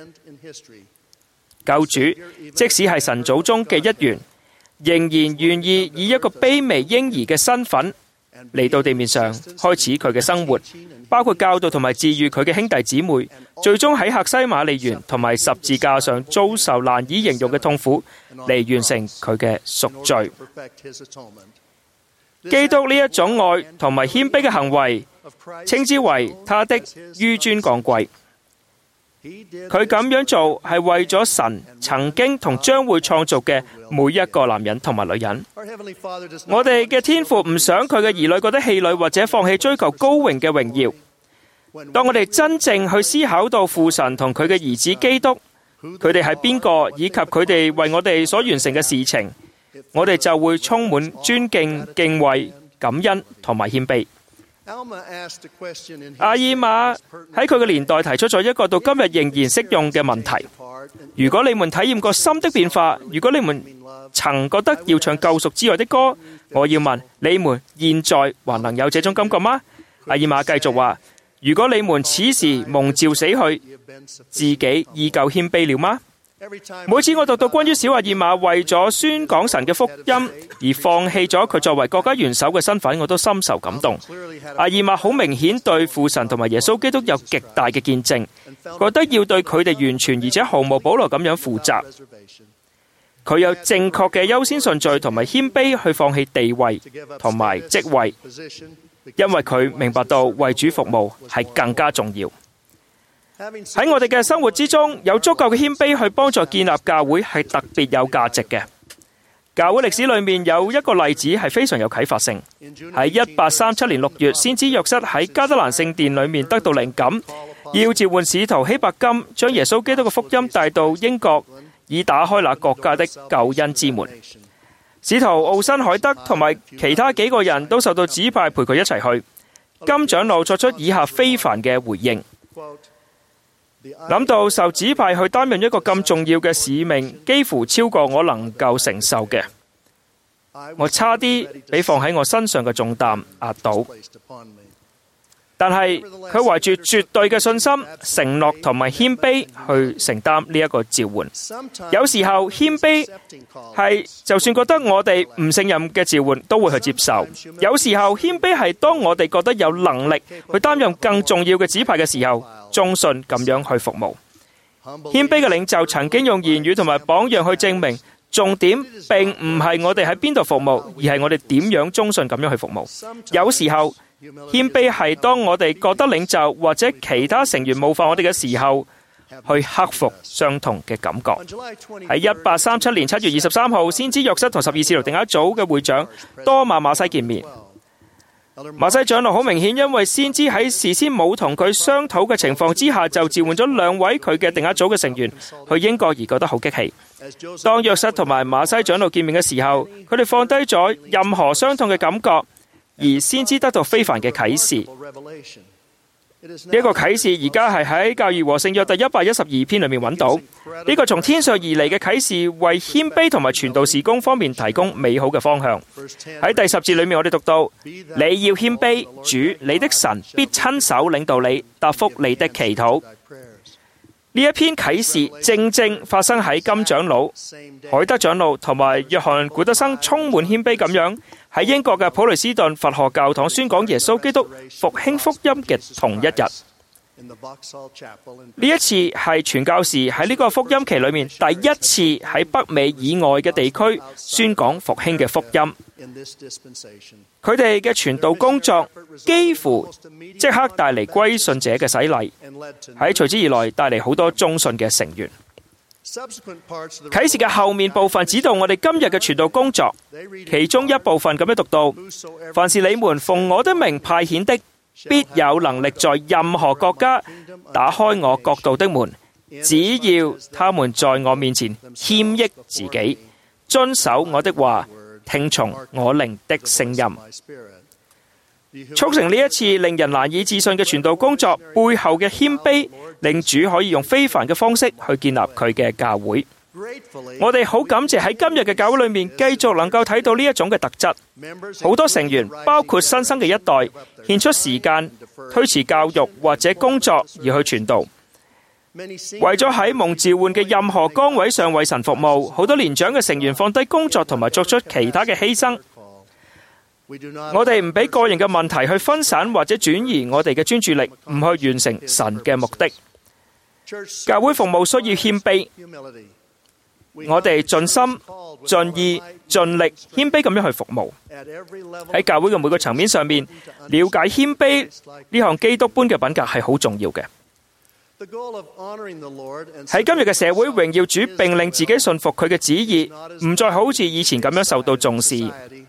救主即使係神祖中嘅一員，仍然願意以一個卑微嬰兒嘅身份嚟到地面上，開始佢嘅生活，包括教導同埋治癒佢嘅兄弟姊妹，最終喺客西馬尼園同埋十字架上遭受難以形容嘅痛苦，嚟完成佢嘅贖罪。基督呢一種愛同埋謙卑嘅行為，稱之為他的紆尊降貴。佢咁樣做係為咗神曾經同將會創造嘅每一個男人同埋女人。我哋嘅天父唔想佢嘅兒女覺得氣餒或者放棄追求高榮嘅榮耀。當我哋真正去思考到父神同佢嘅兒子基督，佢哋係邊個，以及佢哋為我哋所完成嘅事情，我哋就會充滿尊敬、敬畏、感恩同埋謙卑。阿爾瑪喺佢嘅年代提出咗一個到今日仍然適用嘅問題：如果你們體驗過心的變化，如果你們曾覺得要唱救贖之外的歌，我要問你們現在還能有這種感覺嗎？阿爾瑪繼續話：如果你們此時蒙召死去，自己依舊謙卑了嗎？每次我讀到關於小阿爾瑪為咗宣講神嘅福音而放棄咗佢作為國家元首嘅身份，我都深受感動。阿爾瑪好明顯對父神同埋耶穌基督有極大嘅見證，覺得要對佢哋完全而且毫無保留咁樣負責。佢有正確嘅優先順序同埋謙卑去放棄地位同埋職位，因為佢明白到為主服務係更加重要。喺我哋嘅生活之中，有足夠嘅謙卑去幫助建立教會係特別有價值嘅。教會歷史裏面有一個例子係非常有啟發性。喺1837年6月，先知約瑟喺加德蘭聖殿裏面得到靈感，要召喚使徒希伯金，將耶穌基督嘅福音帶到英國，以打開那國家的救恩之門。使徒奧辛海德同埋其他幾個人都受到指派陪佢一齊去。金長老作出以下非凡嘅回應：諗到受指派去擔任一個咁重要嘅使命，幾乎超過我能夠承受嘅，我差啲俾放喺我身上嘅重擔壓倒。但係佢懷住絕對嘅信心、承諾同埋謙卑去承擔呢一個召喚。有時候謙卑係就算覺得我哋唔勝任嘅召喚都會去接受。有時候謙卑係當我哋覺得有能力去擔任更重要嘅指派嘅時候，忠信咁樣去服務。謙卑嘅領袖曾經用言語同埋榜樣去證明，重點並唔係我哋喺邊度服務，而係我哋點樣忠信咁樣去服務。有時候謙卑係當我哋覺得領袖或者其他成員冒犯我哋嘅時候，去克服相同嘅感覺。喺1837年7月23號，先知約瑟同12使徒定一組嘅會長多馬西見面。馬西長老好明顯因為先知喺事先冇同佢商討嘅情況之下，就召喚咗2位佢嘅定一組嘅成員去英國，而覺得好激氣。當約瑟同埋馬西長老見面嘅時候，佢哋放低咗任何傷痛嘅感覺，而先知得到非凡嘅啟示。呢個啟示而家係喺教義和聖約第112篇裏面揾到。呢個從天上而嚟嘅啟示，為謙卑同埋傳道事工方面提供美好嘅方向。喺第10節裏面，我哋讀到：你要謙卑，主你的神必親手領導你，答覆你的祈禱。呢一篇啟示正正發生喺金長老、海德長老同埋約翰古德生充滿謙卑咁樣喺英國嘅普雷斯頓佛學教堂宣講耶穌基督復興福音嘅同一日。呢一次係傳教士喺呢個福音期裏面第一次喺北美以外嘅地區宣講復興嘅福音。佢哋嘅傳道工作幾乎即刻帶嚟歸信者嘅洗禮，喺隨之而來帶嚟好多忠信嘅成員。啟示嘅後面部分指導我哋今日嘅傳道工作，其中一部分咁樣讀到：凡是你們奉我的名派遣的，必有能力在任何國家打開我國度的門，只要他們在我面前謙抑自己，遵守我的話，聽從我靈的聲音。促成呢一次令人難以置信嘅傳道工作背後嘅謙卑，令主可以用非凡嘅方式去建立佢嘅教會。我哋好感謝喺今日嘅教會裏面繼續能夠睇到呢一種嘅特質。好多成員包括新生嘅一代獻出時間推遲教育或者工作而去傳道，為咗喺蒙召喚嘅任何崗位上為神服務。好多年長嘅成員放低工作同埋作出其他嘅犧牲。 我哋唔俾個人嘅問題去分散或者轉移我哋嘅專注力，唔去完成神嘅目的。教會服務需要謙卑，我哋盡心、盡意、盡力謙卑咁樣去服務。喺教會嘅每個層面上面，了解謙卑呢項基督般嘅品格係好重要嘅。喺今日嘅社會，榮耀主並令自己信服佢嘅旨意，唔再好似以前咁樣受到重視。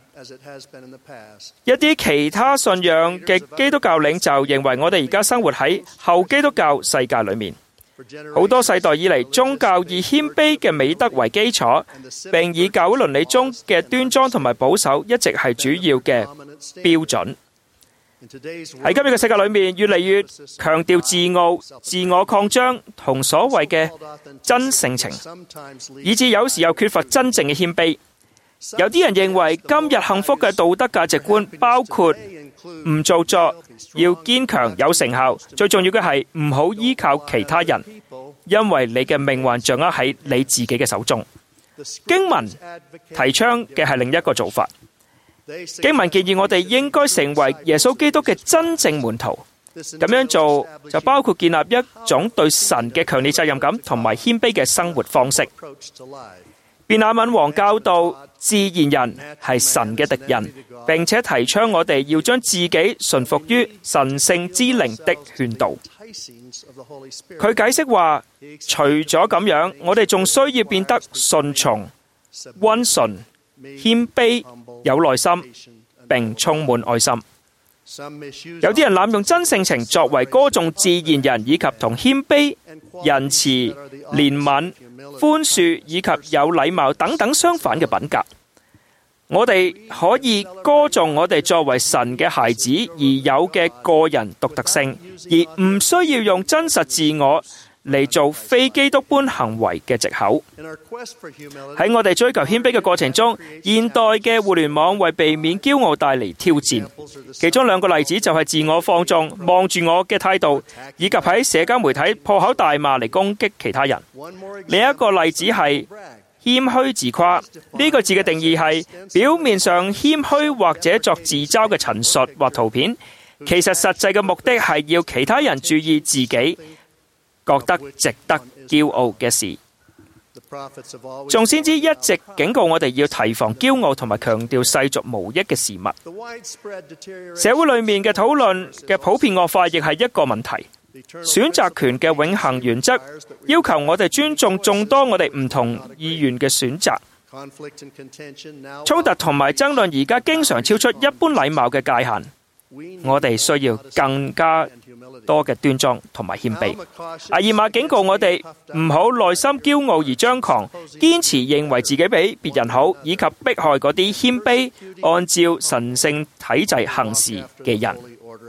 一啲其他信仰嘅基督教領袖認為我哋而家生活喺後基督教世界裏面。好多世代以嚟，宗教以謙卑嘅美德為基礎，並以教會倫理中嘅端莊同埋保守一直係主要嘅標準。喺今日嘅世界裏面，越嚟越強調自傲、自我擴張同所謂嘅真性情，以致有時又缺乏真正嘅謙卑。有啲人認為今日幸福嘅道德價值觀包括唔做作，要堅強有成效，最重要嘅係唔好依靠其他人，因為你嘅命運掌握喺你自己嘅手中。經文提倡嘅係另一個做法。經文建議我哋應該成為耶穌基督嘅真正門徒。咁樣做就包括建立一種對神嘅強烈責任感同埋謙卑嘅生活方式。便雅憫王教導自然人係神嘅敵人，並且提倡我哋要將自己順服於神聖之靈的勸導。佢解釋話，除咗咁樣，我哋仲需要變得順從、溫順、謙卑、有耐心，並充滿愛心。有啲人濫用真性情作為歌頌自然人以及同謙卑、仁慈、憐憫、寬恕以及有禮貌等等相反嘅品格。我哋可以歌頌我哋作為神嘅孩子而有嘅個人獨特性，而唔需要用真實自我嚟做非基督般行為嘅藉口。喺我哋追求謙卑嘅過程中，現代嘅互聯網為避免驕傲帶嚟挑戰。其中兩個例子就係自我放縱、望住我嘅態度，以及喺社交媒體破口大罵嚟攻擊其他人。另一個例子係謙虛自誇。呢個字嘅定義係表面上謙虛或者作自嘲嘅陳述或圖片，其實實際嘅目的係要其他人注意自己覺得值得驕傲嘅事。眾先知一直警告我哋要提防驕傲同埋強調世俗無益嘅事物。社會裏面嘅討論嘅普遍惡化亦係一個問題。選擇權嘅永恆原則要求我哋尊重眾多我哋唔同意願嘅選擇。衝突同埋爭論而家經常超出一般禮貌嘅界限。我哋需要更加多嘅端莊同埋謙卑。阿爾瑪警告我哋唔好內心驕傲而張狂，堅持認為自己比別人好，以及迫害嗰啲謙卑按照神聖體制行事嘅人。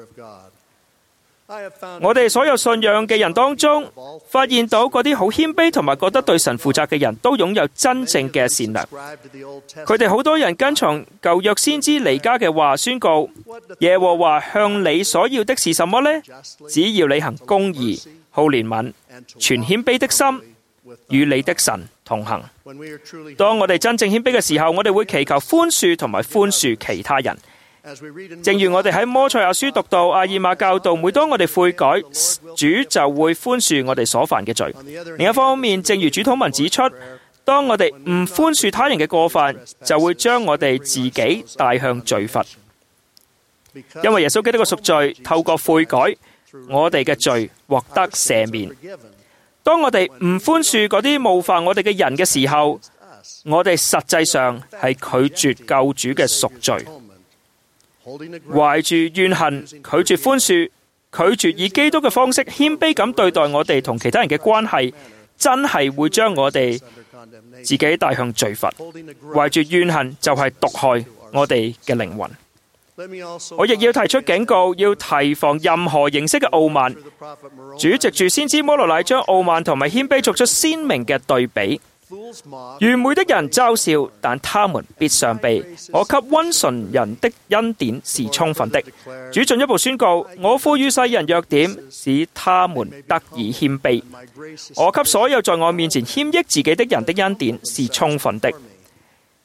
我哋所有信仰嘅人當中，發現到嗰啲好謙卑同埋覺得對神負責嘅人都擁有真正嘅善良。佢哋好多人跟從舊約先知彌迦嘅話，宣告耶和華向你所要的是什麼呢？只要你行公義、好憐憫、存謙卑的心，與你的神同行。當我哋真正謙卑嘅時候，我哋會祈求寬恕同埋寬恕其他人。正如我哋喺摩賽亞書讀到，阿爾瑪教導，每當我哋悔改，主就會寬恕我哋所犯嘅罪。另一方面，正如主禱文指出，當我哋唔寬恕他人嘅過犯，就會將我哋自己帶向罪罰。因為耶穌基督嘅贖罪，透過悔改，我哋嘅罪獲得赦免。當我哋唔寬恕嗰啲冒犯我哋嘅人嘅時候，我哋實際上係拒絕救主嘅贖罪。懷住怨恨，拒絕寬恕，拒絕以基督嘅方式謙卑咁對待我哋同其他人嘅關係，真係會將我哋自己帶向罪罰。懷住怨恨就係毒害我哋嘅靈魂。我亦要提出警告，要提防任何形式嘅傲慢。主藉住先知摩羅乃將傲慢同埋謙卑作出鮮明嘅對比。愚昧的人嘲笑，但他們必上臂。我給溫順人的恩典是充分的。主進一步宣告，我賦予世人弱點，使他們得以謙卑。我給所有在我面前謙抑自己的人的恩典是充分的。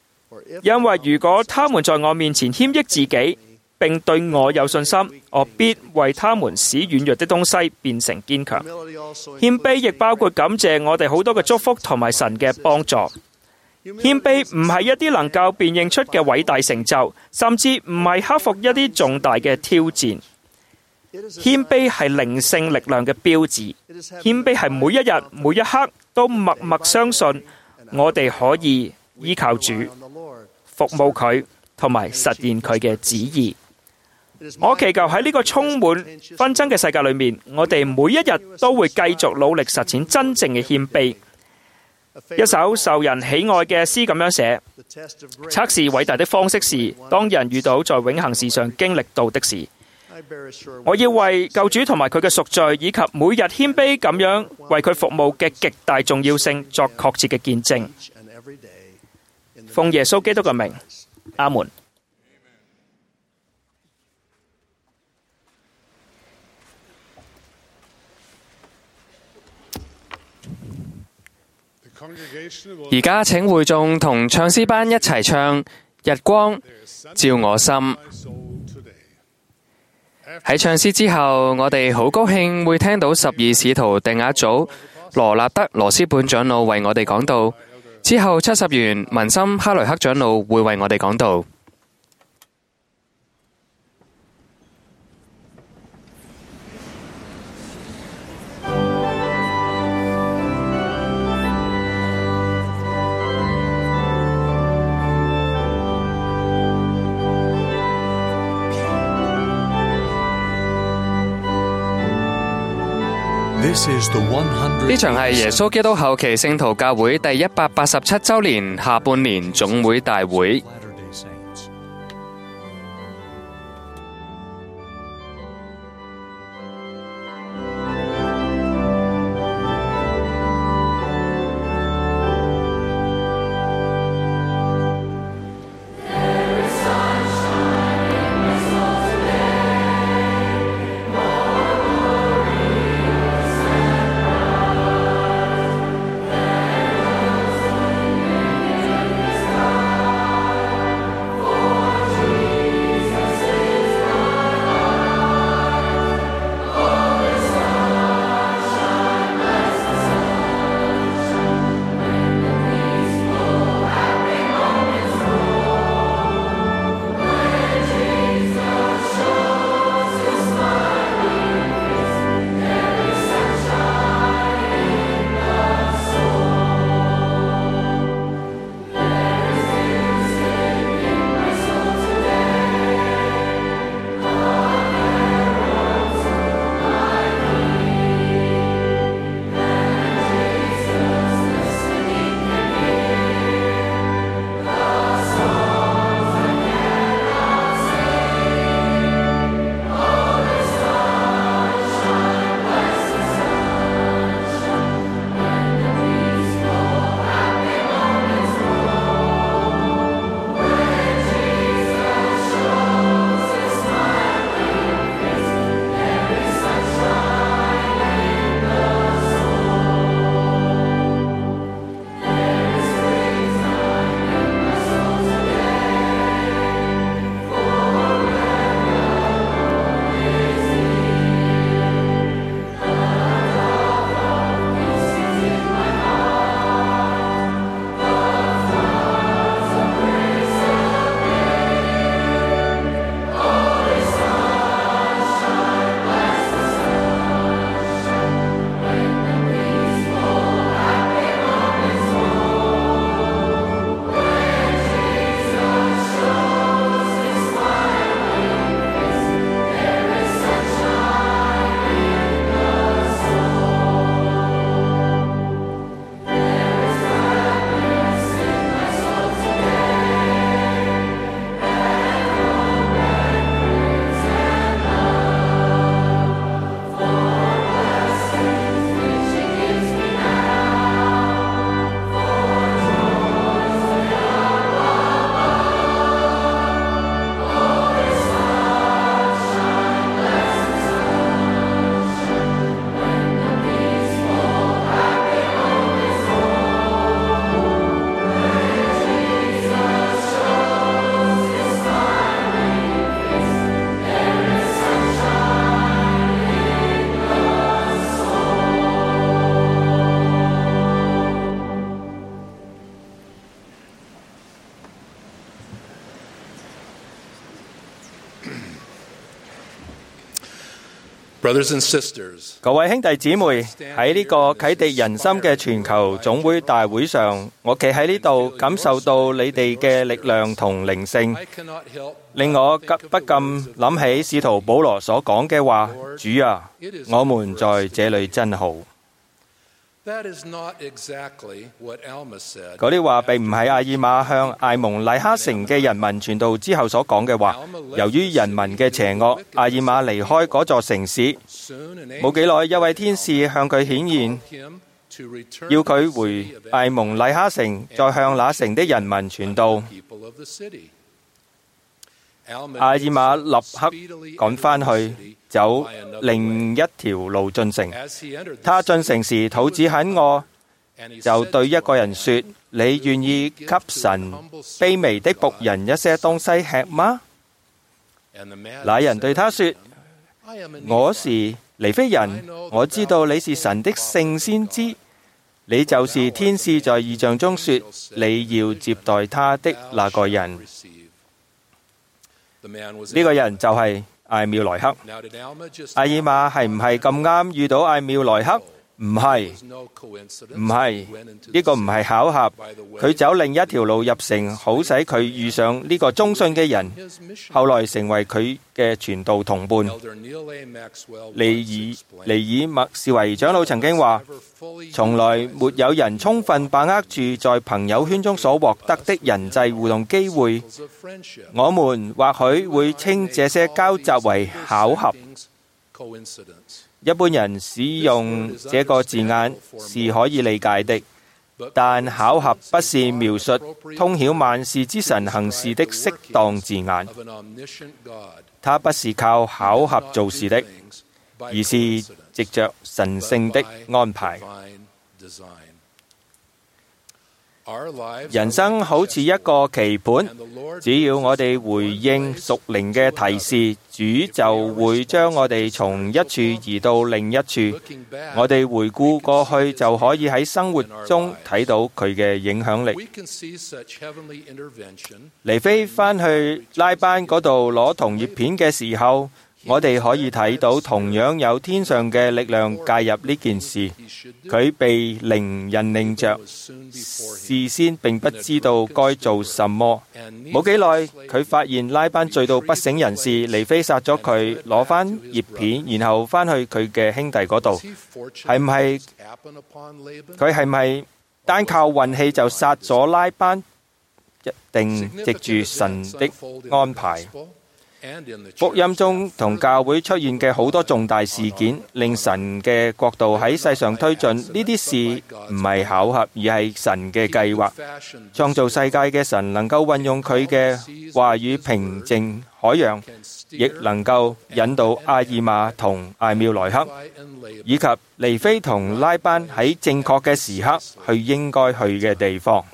因為如果他們在我面前謙抑自己，並對我有信心，我必為他們使軟弱的東西變成堅強。謙卑亦包括感謝我哋好多嘅祝福同埋神嘅幫助。謙卑唔係一啲能夠辨認出嘅偉大成就，甚至唔係克服一啲重大嘅挑戰。謙卑係靈性力量嘅標誌。謙卑係每一日每一刻都默默相信我哋可以依靠主，服務佢，同埋實現佢嘅旨意。我祈求喺呢個充滿紛爭嘅世界裏面，我哋每一日都會繼續努力實踐真正嘅謙卑。一首受人喜愛嘅詩咁樣寫：測試偉大的方式是，當人遇到在永恆事上經歷到的事。我要為救主同埋佢嘅贖罪，以及每日謙卑咁樣為佢服務嘅極大重要性作確切嘅見證。奉耶穌基督嘅名，阿門。 而家請會眾同唱詩班一齊唱《日光照我心》。喺唱詩之後，我哋好高興會聽到12使徒定額組羅納德羅斯本長老為我哋講道。之後70元文森哈雷克長老會為我哋講道。呢場係耶穌基督後期聖徒教會第187週年下半年總會大會。 各位兄弟姊妹，喺呢個啟迪人心嘅全球總會大會上，我企喺呢度感受到你哋嘅力量同靈性，令我不禁諗起使徒保羅所講嘅話：主啊，我們在這裏真好。嗰啲話並唔係阿爾瑪向艾蒙黎哈城嘅人民傳道之後所講嘅話。由於人民嘅邪惡，阿爾瑪離開嗰座城市。冇幾耐，一位天使向佢顯現，要佢回艾蒙黎哈城，再向那城的人民傳道。阿爾瑪立刻趕返去，走另一條路進城。他進城時，肚子很餓，就對一個人說：你願意給神卑微的僕人一些東西吃嗎？那人對他說：我是尼非人，我知道你是神的聖先知，你就是天使在異象中說你要接待他的那個人。呢個人就係艾妙萊克。阿爾瑪係唔係咁啱遇到艾妙萊克？唔係，呢個唔係巧合。佢走另一條路入城，好使佢遇上呢個忠信嘅人，後來成為佢嘅傳道同伴。尼爾麥士維長老曾經話：從來沒有人充分把握住在朋友圈中所獲得的人際互動機會。我們或許會稱這些交集為巧合。一般人使用這個字眼是可以理解的，但巧合不是描述通曉萬事之神行事的適當字眼。它不是靠巧合做事的，而是藉着神聖的安排。人生好似一個棋盤，只要我哋回應屬靈嘅提示，主就會將我哋從一處移到另一處。我哋回顧過去，就可以喺生活中睇到佢嘅影響力。尼非返去拉班嗰度攞銅葉片嘅時候，我哋可以睇到同樣有天上嘅力量介入呢件事。佢被靈引領着，事先並不知道該做什麼。冇幾耐，佢發現拉班醉到不省人事，尼非殺咗佢，攞返葉片，然後返去佢嘅兄弟嗰度。佢係咪單靠運氣就殺咗拉班？一定藉住神的安排。福音中同教會出現嘅好多重大事件，令神嘅國度喺世上推進。呢啲事唔係巧合，而係神嘅計劃。創造世界嘅神能夠運用佢嘅話語平靜海洋，亦能夠引導阿爾瑪同艾妙萊克，以及尼非同拉班喺正確嘅時刻去應該去嘅地方。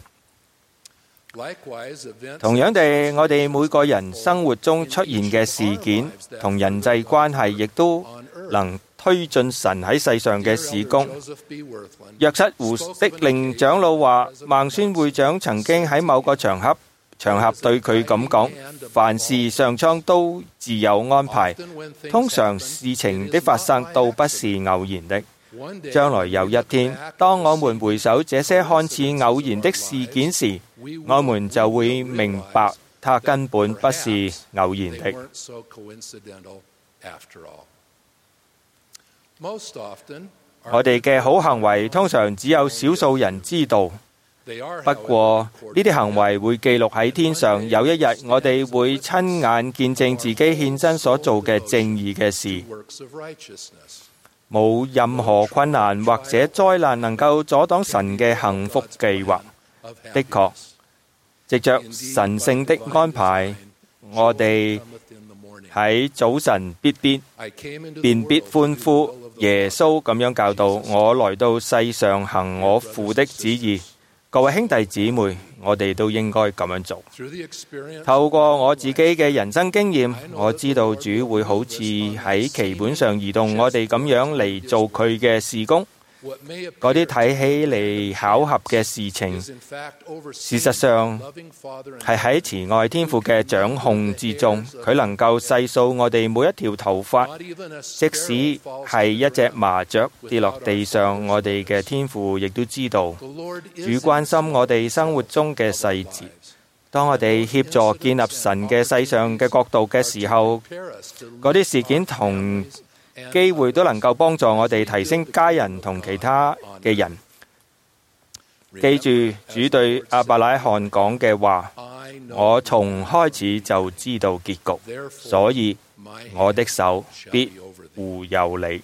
同樣地，我哋每個人生活中出現嘅事件同人際關係，亦都能推進神喺世上嘅事工。約瑟胡的令長老話，孟孫會長曾經喺某個場合對佢咁講：凡事上蒼都自有安排，通常事情的發生都不是偶然的。將來有一天，當我們回首這些看似偶然的事件時，我們就會明白它根本不是偶然的。我哋嘅好行為通常只有少數人知道，不過呢啲行為會記錄喺天上。有一日，我哋會親眼見證自己獻身所做嘅正義嘅事。冇任何困難或者災難能夠阻擋神嘅幸福計劃。的確，藉着神聖的安排，我哋喺早晨便必歡呼。耶穌咁樣教導我，來到世上行我父的旨意。各位兄弟姊妹，我哋都應該咁樣做。透過我自己嘅人生經驗，我知道主會好似喺棋盤上移動我哋咁樣嚟做佢嘅事工。 嗰啲睇起嚟巧合嘅事情，事實上係喺慈愛天父嘅掌控之中。佢能夠細數我哋每一條頭髮，即使係一隻麻雀跌落地上，我哋嘅天父亦都知道。主關心我哋生活中嘅細節。當我哋協助建立神嘅世上嘅國度嘅時候，嗰啲事件同機會都能夠幫助我哋提升家人同其他嘅人。記住主對亞伯拉罕講嘅話，我從開始就知道結局，所以我的手必護佑你。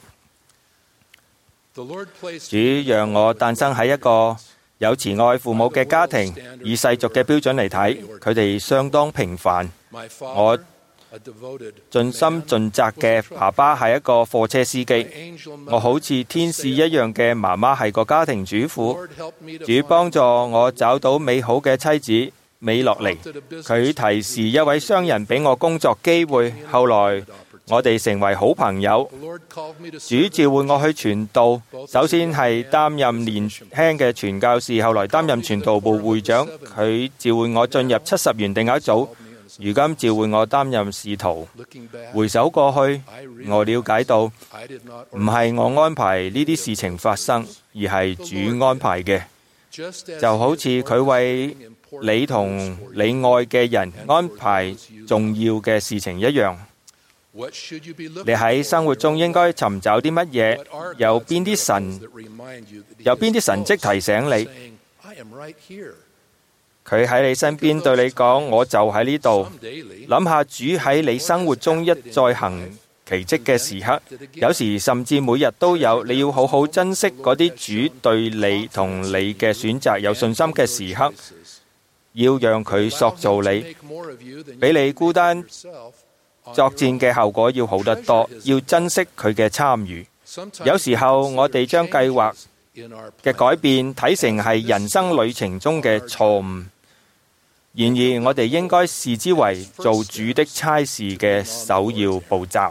主讓我誕生喺一個有慈愛父母嘅家庭，以世俗嘅標準嚟睇，佢哋相當平凡。我盡心盡責嘅爸爸係一個貨車司機，我好似天使一樣嘅媽媽係個家庭主婦。主幫助我找到美好嘅妻子美樂妮，佢提示一位商人俾我工作機會，後來我哋成為好朋友。主召喚我去傳道，首先係擔任年輕嘅傳教士，後來擔任傳道部會長。佢召喚我進入70元定額組，如今召喚我擔任使徒。回首過去，我了解到唔係我安排呢啲事情發生，而係主安排嘅。就好似佢為你同你愛嘅人安排重要嘅事情一樣。你喺生活中應該尋找啲乜嘢？有邊啲神蹟提醒你？佢喺你身邊對你講，我就喺呢度。諗下主喺你生活中一再行奇蹟嘅時刻，有時甚至每日都有。你要好好珍惜嗰啲主對你同你嘅選擇有信心嘅時刻，要讓佢塑造你，比你孤單作戰嘅後果要好得多，要珍惜佢嘅參與。有時候我哋將計劃嘅改變睇成係人生旅程中嘅錯誤，然而我哋應該視之為做主的差事嘅首要步驟。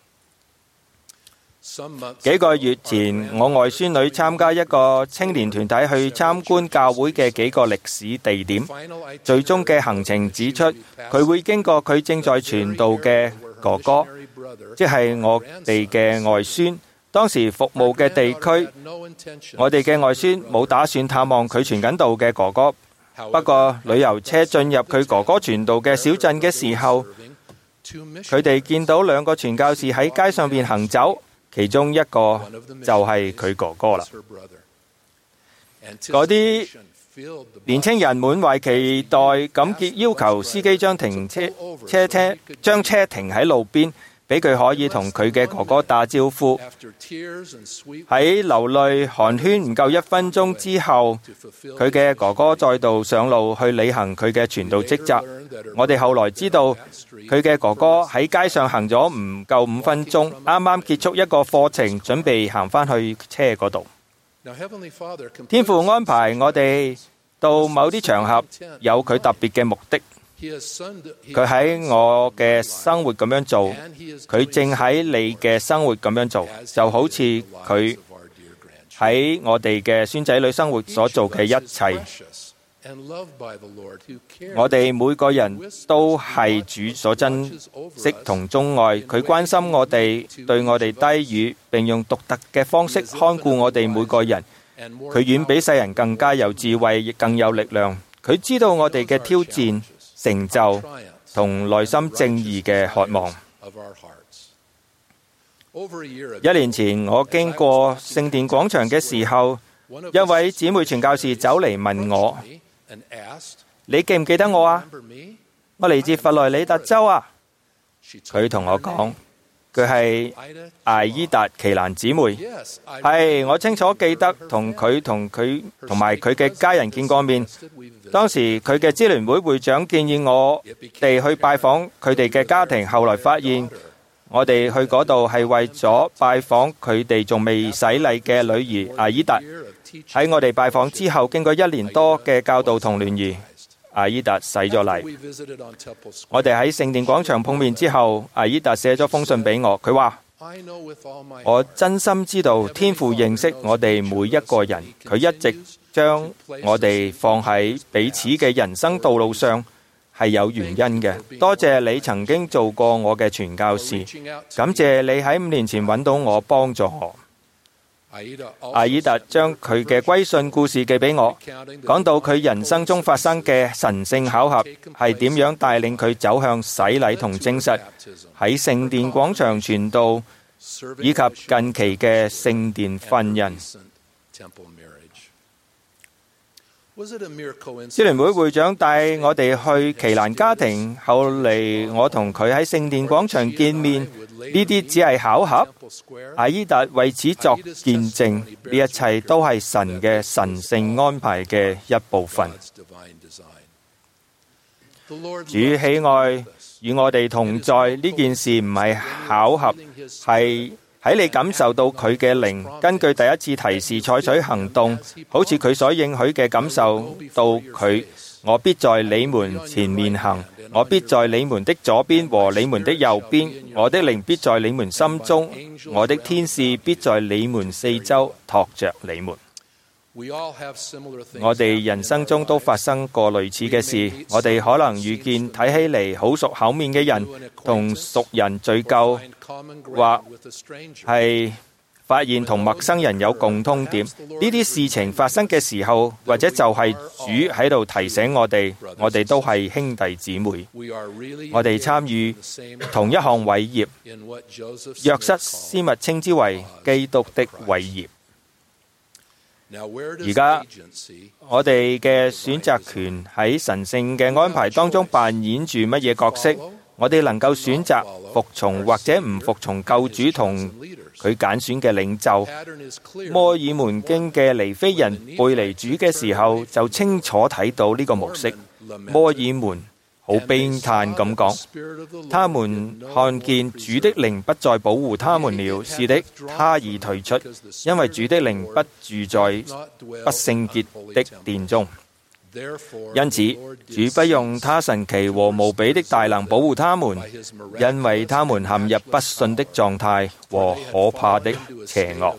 幾個月前，我外孫女參加一個青年團體去參觀教會嘅幾個歷史地點，最終嘅行程指出，佢會經過佢正在傳道嘅哥哥，即係我哋嘅外孫。當時服務嘅地區，我哋嘅外孫冇打算探望佢傳緊道嘅哥哥。不過旅遊車進入佢哥哥傳道嘅小鎮嘅時候，佢哋見到兩個傳教士喺街上邊行走，其中一個就係佢哥哥啦。嗰啲年青人滿懷期待咁要求司機將車停喺路邊，俾佢可以同佢嘅哥哥打招呼。喺流淚寒暄唔夠1分鐘之後，佢嘅哥哥再度上路去履行佢嘅傳道職責。我哋後來知道，佢嘅哥哥喺街上行咗唔夠5分鐘，啱啱結束一個課程，準備行返去車嗰度。天父安排我哋到某啲場合，有佢特別嘅目的。佢喺我嘅生活咁樣做，佢正喺你嘅生活咁樣做，就好似佢喺我哋嘅孫仔女生活所做嘅一切。我哋每個人都係主所珍惜同鍾愛，佢關心我哋，對我哋低語，並用獨特嘅方式看顧我哋每個人。佢遠比世人更加有智慧，亦更有力量。佢知道我哋嘅挑戰、成就同內心正義嘅渴望。1年前，我經過聖殿廣場嘅時候，一位姊妹傳教士走嚟問我：你記唔記得我啊？我嚟自佛羅里達州啊。佢同我講，佢係艾伊達奇蘭姊妹。係，我清楚記得同佢同埋佢嘅家人見過面。當時佢嘅支聯會會長建議我哋去拜訪佢哋嘅家庭，後來發現我哋去嗰度係為咗拜訪佢哋仲未洗禮嘅女兒艾伊達。喺我哋拜訪之後，經過1年多嘅教導同聯誼，艾伊達洗咗禮。我哋喺聖殿廣場碰面之後，艾伊達寫咗封信俾我，佢話： 我真心知道天父認識我哋每一個人，佢一直將我哋放喺彼此嘅人生道路上係有原因嘅。多謝你曾經做過我嘅傳教士，感謝你喺5年前揾到我，幫助我。阿爾達將佢嘅歸信故事寄俾我，講到佢人生中發生嘅神聖巧合係點樣帶領佢走向洗禮同證實，喺聖殿廣場傳道，以及近期嘅聖殿婚姻。支聯會會長帶我哋去奇蘭家庭，後嚟我同佢喺聖殿廣場見面，呢啲只係巧合。阿爾達為此作見證，呢一切都係神嘅神聖安排嘅一部分。主喜愛與我哋同在，呢件事唔係巧合，係喺你感受到佢嘅靈，根據第一次提示採取行動，好似佢所應許嘅感受到佢，我必在你們前面行，我必在你們的左邊和你們的右邊，我的靈必在你們心中，我的天使必在你們四周托着你們。我哋人生中都發生過類似嘅事，我哋可能遇見睇起嚟好熟口面嘅人，同熟人聚舊，或係發現同陌生人有共通點。呢啲事情發生嘅時候，或者就係主喺度提醒我哋都係兄弟姊妹，我哋參與同一項偉業，約瑟斯密稱之為基督的偉業。而家我哋嘅選擇權喺神聖嘅安排當中扮演住乜嘢角色？我哋能夠選擇服從或者唔服從救主同佢揀選嘅領袖。摩爾門經嘅尼非人背離主嘅時候，就清楚睇到呢個模式。摩爾門好悲嘆咁講，他們看見主的靈不再保護他們了，是的，他已退出，因為主的靈不住在不聖潔的殿中。因此，主不用他神奇和無比的大能保護他們，因為他們陷入不信的狀態和可怕的邪惡。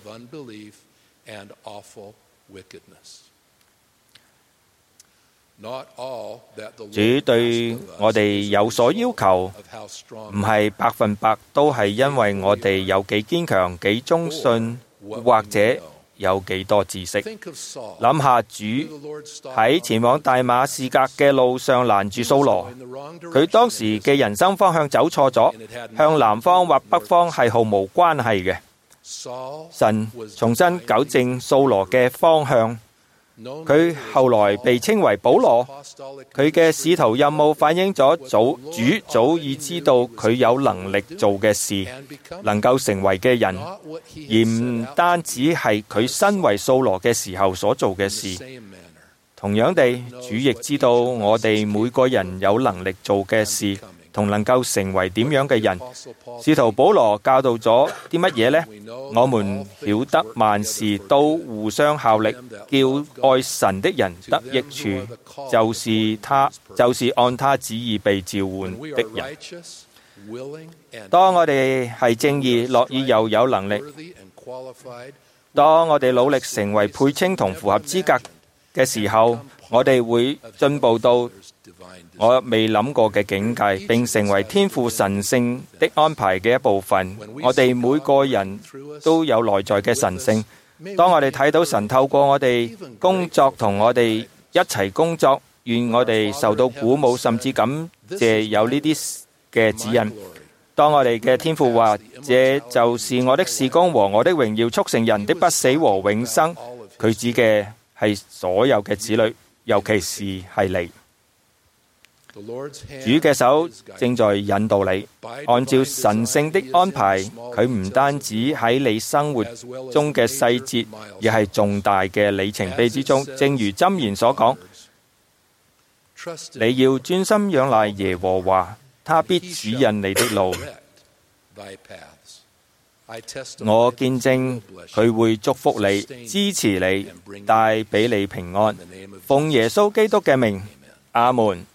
主對我哋有所要求，唔係100%都係因為我哋有幾堅強、幾忠信，或者有幾多知識。諗下主喺前往大馬士革嘅路上攔住掃羅，佢當時嘅人生方向走錯咗，向南方或北方係毫無關係嘅。神重新糾正掃羅嘅方向。佢後來被稱為保羅，佢嘅使徒任務反映咗主早已知道佢有能力做嘅事，能夠成為嘅人，而唔單止係佢身為掃羅嘅時候所做嘅事。同樣地，主亦知道我哋每個人有能力做嘅事，同能夠成為點樣嘅人。使徒保羅教導咗啲乜嘢呢？我們曉得萬事都互相效力，叫愛神的人得益處，就是按他旨意被召喚的人。當我哋係正義、樂意又有能力，當我哋努力成為配稱同符合資格嘅時候，我哋會進步到我未諗過嘅境界，並成為天父神聖的安排嘅一部分。我哋每個人都有內在嘅神聖。當我哋睇到神透過我哋工作同我哋一齊工作，願我哋受到鼓舞，甚至感謝有呢啲嘅指引。當我哋嘅天父話，這就是我的事工和我的榮耀，促成人的不死和永生，佢指嘅係所有嘅子女，尤其是係你。主嘅手正在引導你，按照神聖的安排，佢唔單止喺你生活中嘅細節，而係重大嘅里程碑之中。正如箴言所講，你要專心仰賴耶和華，他必指引你的路。我見證佢會祝福你、支持你、帶俾你平安。奉耶穌基督嘅名，阿門。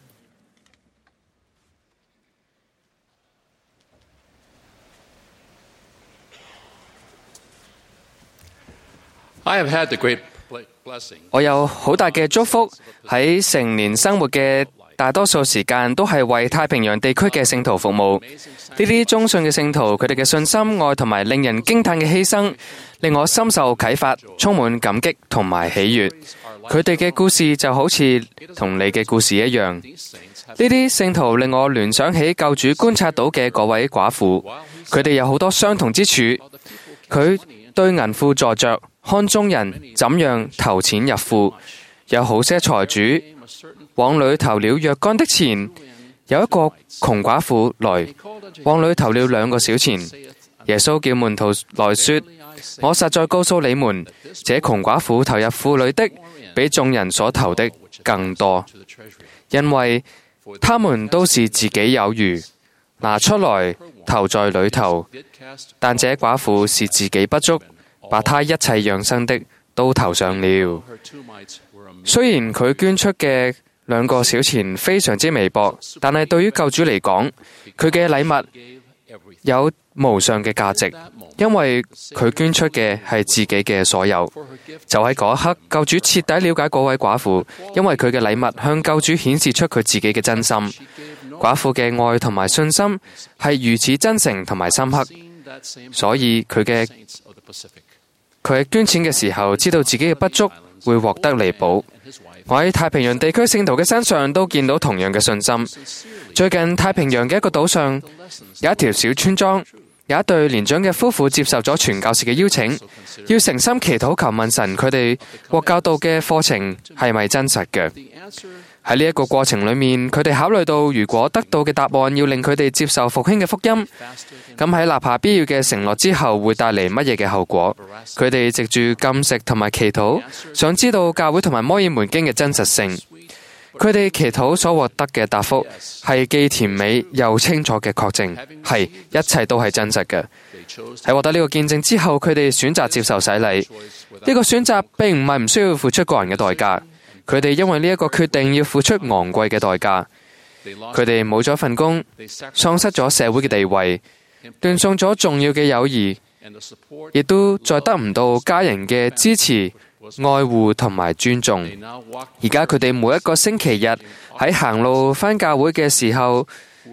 我有好大嘅祝福，喺成年生活嘅大多數時間都係為太平洋地區嘅聖徒服務。呢啲忠信嘅聖徒，佢哋嘅信心、愛同埋令人驚嘆嘅犧牲，令我深受啟發，充滿感激同埋喜悅。佢哋嘅故事就好似同你嘅故事一樣。呢啲聖徒令我聯想起救主觀察到嘅嗰位寡婦，佢哋有好多相同之處。佢對銀庫坐着，看眾人怎樣投錢入庫。有好些財主往裏投了若干的錢，有一個窮寡婦來往裏投了2個小錢。耶穌叫門徒來說：我實在告訴你們，這窮寡婦投入庫裏的比眾人所投的更多，因為他們都是自己有餘，拿出來投在裏頭，但這寡婦是自己不足，把她一切養生的都投上了。雖然佢捐出嘅2個小錢非常之微薄，但係對於救主嚟講，佢嘅禮物有無上嘅價值，因為佢捐出嘅係自己嘅所有。就喺嗰一刻，救主徹底了解嗰位寡婦，因為佢嘅禮物向救主顯示出佢自己嘅真心。寡婦嘅愛同埋信心係如此真誠同埋深刻，所以佢喺捐錢嘅時候，知道自己嘅不足會獲得彌補。我喺太平洋地區聖徒嘅身上都見到同樣嘅信心。最近太平洋嘅一個島上有一條小村莊，有一對年長嘅夫婦接受咗傳教士嘅邀請，要誠心祈禱求問神，佢哋獲教導嘅課程係咪真實嘅？喺呢一個過程裏面，佢哋考慮到如果得到嘅答案要令佢哋接受復興嘅福音，咁喺立下必要嘅承諾之後會帶嚟乜嘢嘅後果？佢哋藉住禁食同埋祈禱，想知道教會同埋摩爾門經嘅真實性。佢哋祈禱所獲得嘅答覆係既甜美又清楚嘅確證，係一切都係真實嘅。喺獲得呢個見證之後，佢哋選擇接受洗禮。呢個選擇並唔係唔需要付出個人嘅代價。佢哋因為呢一個決定要付出昂貴嘅代價，佢哋冇咗份工，喪失咗社會嘅地位，斷送咗重要嘅友誼，亦都再得唔到家人嘅支持、愛護同埋尊重。而家佢哋每一個星期日喺行路返教會嘅時候，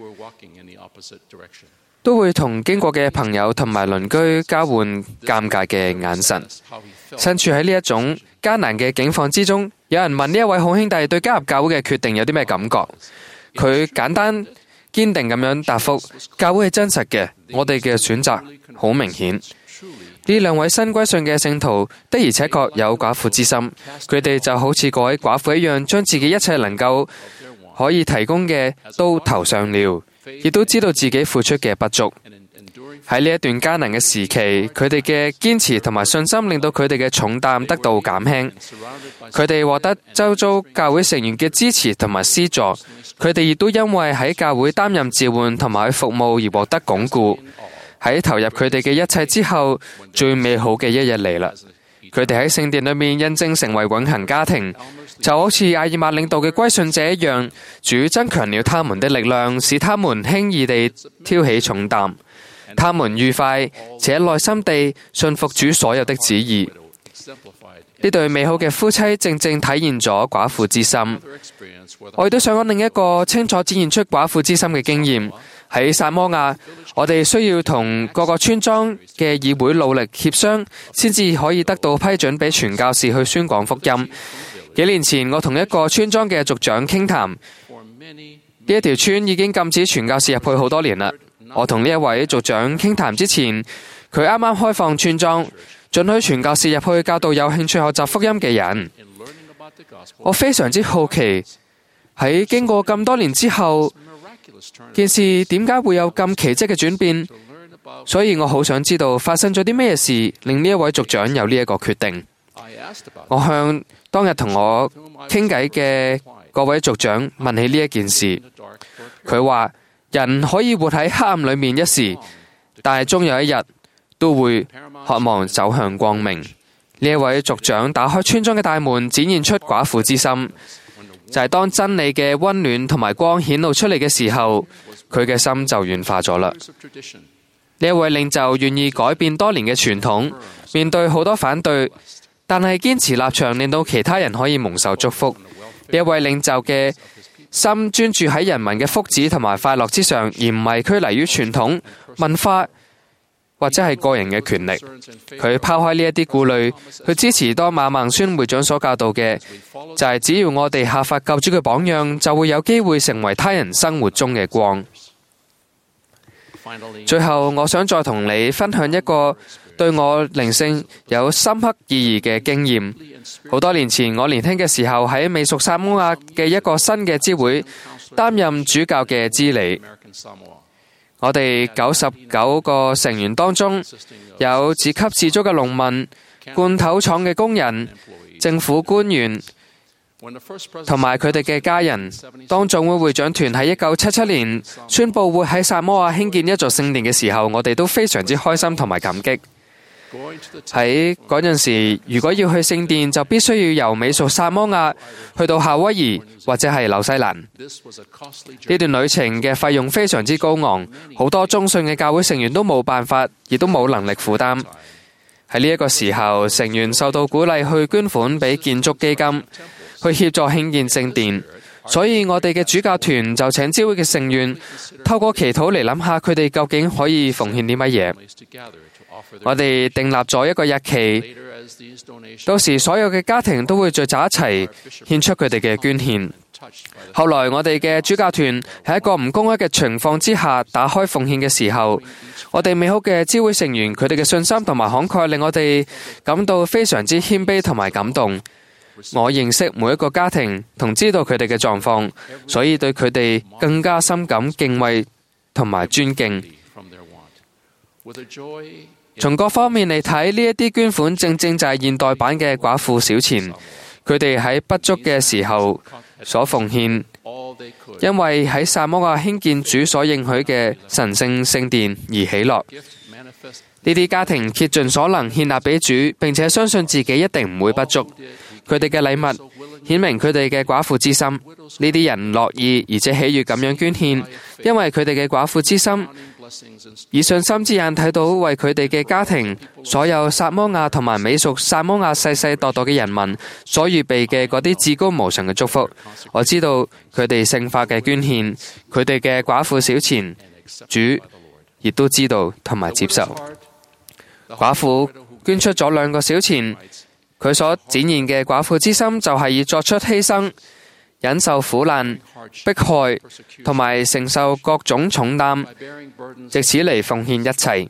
都會同經過嘅朋友同埋鄰居交換尷尬嘅眼神。身處喺呢一種艱難嘅境況之中，有人問呢一位好兄弟對加入教會嘅決定有啲咩感覺？佢簡單堅定咁樣答覆：教會係真實嘅，我哋嘅選擇好明顯。呢2位新歸信嘅聖徒的而且確有寡婦之心，佢哋就好似嗰位寡婦一樣，將自己一切能夠可以提供嘅都投上了，亦都知道自己付出嘅不足。喺呢一段艱難嘅時期，佢哋嘅堅持同埋信心令到佢哋嘅重擔得到減輕。佢哋獲得周遭教會成員嘅支持同埋施助，佢哋亦都因為喺教會擔任召喚同埋服務而獲得鞏固。喺投入佢哋嘅一切之後，最美好嘅一日嚟啦！佢哋喺聖殿裏面印證成為永恆家庭，就好似阿爾瑪領導嘅歸信者一樣，主增強了他們的力量，使他們輕易地挑起重擔。他們愉快且耐心地信服主所有的旨意。呢對美好嘅夫妻正正體現咗寡婦之心。我亦都想講另一個清楚展現出寡婦之心嘅經驗。喺薩摩亞，我哋需要同各個村莊嘅議會努力協商，先至可以得到批准俾傳教士去宣講福音。幾年前，我同一個村莊嘅族長傾談，呢一條村已經禁止傳教士入去好多年啦。我同呢一位族長傾談之前，佢啱啱開放村莊，准許傳教士入去教導有興趣學習福音嘅人。我非常之好奇，喺經過咁多年之後，件事點解會有咁奇蹟嘅轉變？所以我好想知道發生咗啲咩事，令呢一位族長有呢一個決定。我向當日同我傾偈嘅各位族長問起呢一件事，佢話：人可以活喺黑暗裏面一時，但係終有一日都會渴望走向光明。呢一位族長打開村莊嘅大門，展現出寡婦之心，就係當真理嘅溫暖同埋光顯露出嚟嘅時候，佢嘅心就軟化咗啦。呢一位領袖願意改變多年嘅傳統，面對好多反對， 但係堅持立場，令到其他人可以蒙受祝福。一位領袖嘅心專注喺人民嘅福祉同埋快樂之上，而唔係拘泥於傳統文化或者係個人嘅權力。佢拋開呢一啲顧慮，去支持多馬孟孫會長所教導嘅，就係只要我哋效法救主嘅榜樣，就會有機會成為他人生活中嘅光。最後，我想再同你分享一個對我靈性有深刻意義嘅經驗。好多年前，我年輕嘅時候喺美屬薩摩亞嘅一個新嘅支會擔任主教嘅支理。我哋99個成員當中，有自給自足嘅農民、罐頭廠嘅工人、政府官員同埋佢哋嘅家人。當總會會長團喺1977年宣佈會喺薩摩亞興建一座聖殿嘅時候，我哋都非常之開心同埋感激。喺嗰陣時，如果要去聖殿，就必須要由美屬薩摩亞去到夏威夷或者係紐西蘭。呢段旅程嘅費用非常之高昂，好多忠信嘅教會成員都冇辦法，亦都冇能力負擔。喺呢一個時候，成員受到鼓勵去捐款俾建築基金，去協助興建聖殿。所以我哋嘅主教團就請支會嘅成員透過祈禱嚟諗下，佢哋究竟可以奉獻啲乜嘢。我哋訂立咗一個日期，到時所有嘅家庭都會聚集一齊獻出佢哋嘅捐獻。後來我哋嘅主教團喺一個唔公開嘅情況之下打開奉獻嘅時候，我哋美好嘅支會成員佢哋嘅信心同埋慷慨令我哋感到非常之謙卑同埋感動。我認識每一個家庭同知道佢哋嘅狀況，所以對佢哋更加深感敬畏同埋尊敬。從各方面嚟睇，呢一啲捐款正正就係現代版嘅寡婦小錢，佢哋喺不足嘅時候所奉獻，因為喺薩摩亞興建主所應許嘅神聖聖殿而喜樂。呢啲家庭竭盡所能獻納俾主，並且相信自己一定唔會不足。佢哋嘅禮物顯明佢哋嘅寡婦之心。呢啲人樂意而且喜悅咁樣捐獻，因為佢哋嘅寡婦之心以信心之眼睇到為佢哋嘅家庭、所有薩摩亞同埋美屬薩摩亞世世代代嘅人民所預備嘅嗰啲至高無上嘅祝福。我知道佢哋聖化嘅捐獻，佢哋嘅寡婦小錢，主亦都知道同埋接受。寡婦捐出咗2個小錢，佢所展現嘅寡婦之心就係要作出犧牲，忍受苦難、迫害同埋承受各種重擔，藉此嚟奉獻一切。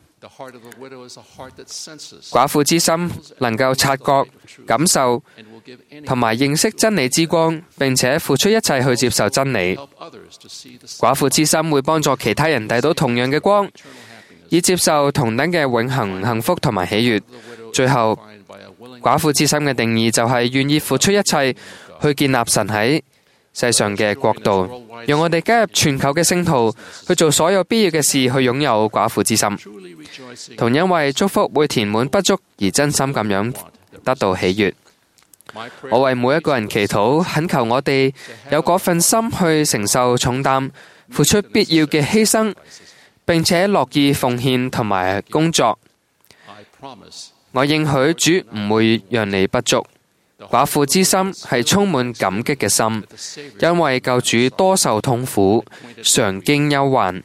寡婦之心能夠察覺、感受同埋認識真理之光，並且付出一切去接受真理。寡婦之心會幫助其他人睇到同樣嘅光，以接受同等嘅永恆幸福同埋喜悅。最後，寡婦之心嘅定義就係願意付出一切去建立神喺世上嘅國度，讓我哋加入全球嘅聖徒去做所有必要嘅事，去擁有寡婦之心，同因為祝福會填滿不足而真心咁樣得到喜悅。我為每一個人祈禱，懇求我哋有嗰份心去承受重擔，付出必要嘅犧牲，並且樂意奉獻同埋工作。我應許主唔會讓你不足。寡婦之心係充滿感激嘅心，因為救主多受痛苦，常經憂患，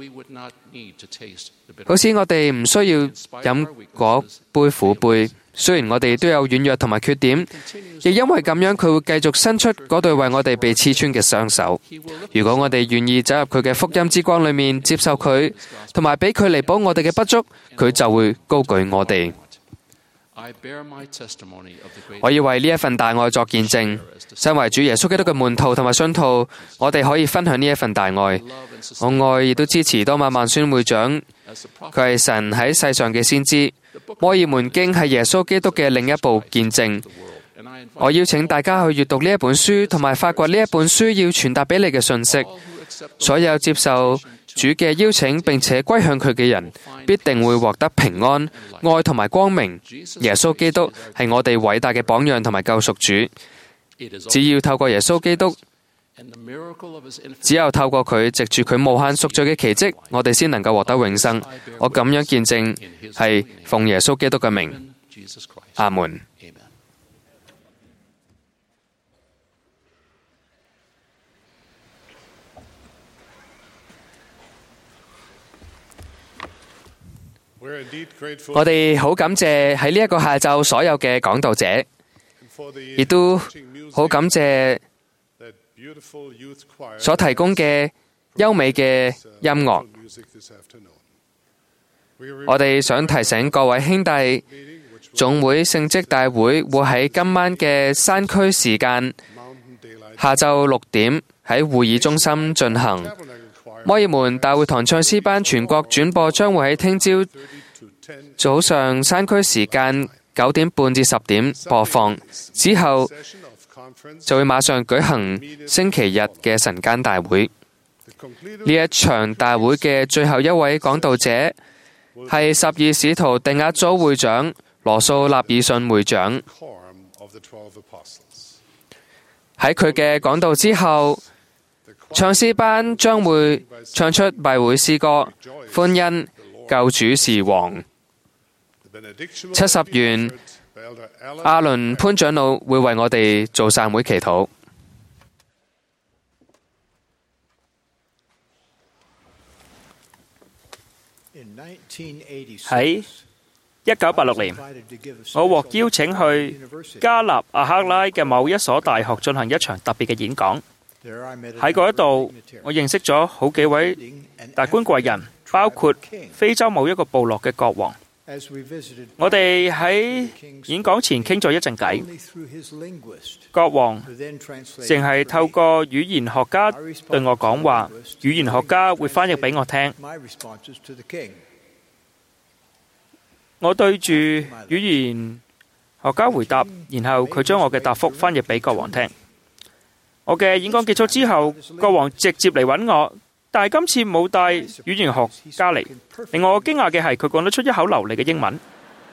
好似我哋唔需要飲嗰杯苦杯。雖然我哋都有軟弱同埋缺點，亦因為咁樣，佢會繼續伸出嗰對為我哋被刺穿嘅雙手。如果我哋願意走入佢嘅福音之光裏面，接受佢，同埋俾佢彌補我哋嘅不足，佢就會高舉我哋。我要為呢一份大愛作見證，身為主耶穌基督嘅門徒同埋信徒，我哋可以分享呢一份大愛。我愛亦都支持多馬孟孫會長，佢係神喺世上嘅先知。摩爾門經係耶穌基督嘅另一部見證。我邀請大家去閱讀呢一本書，同埋發掘呢一本書要傳達俾你嘅信息。所有接受主嘅邀請並且歸向佢嘅人，必定會獲得平安、愛同埋光明。耶穌基督係我哋偉大嘅榜樣同埋救贖主。只要透過耶穌基督，只有透過佢，藉住佢無限贖罪嘅奇蹟，我哋先能夠獲得永生。我咁樣見證係奉耶穌基督嘅名。阿門。 我哋好感謝喺呢一個下晝所有嘅講道者，亦都好感謝所提供嘅優美嘅音樂。我哋想提醒各位兄弟，總會聖職大會會喺今晚嘅山區時間下晝6點喺會議中心進行。摩爾門大會堂唱詩班全國轉播將會喺聽朝早上山區時間9點半至10點播放，之後就會馬上舉行星期日嘅晨間大會。呢一場大會嘅最後一位講道者係12使徒定額組會長羅素納爾遜會長。喺佢嘅講道之後，唱詩班將會唱出閉會詩歌《歡欣救主是王》。70元阿倫潘長老會為我哋做散會祈禱。 喺1986年，我獲邀請去加納阿克拉嘅某一所大學進行一場特別嘅演講。喺嗰一度，我認識咗好幾位達官貴人，包括非洲某一個部落嘅國王。我哋喺演講前傾咗一陣偈，國王淨係透過語言學家對我講話，語言學家會翻譯俾我聽。我對住語言學家回答，然後佢將我嘅答覆翻譯俾國王聽。我嘅演講結束之後，國王直接嚟揾我，但係今次冇帶語言學家嚟。令我驚訝嘅係，佢講得出一口流利嘅英文，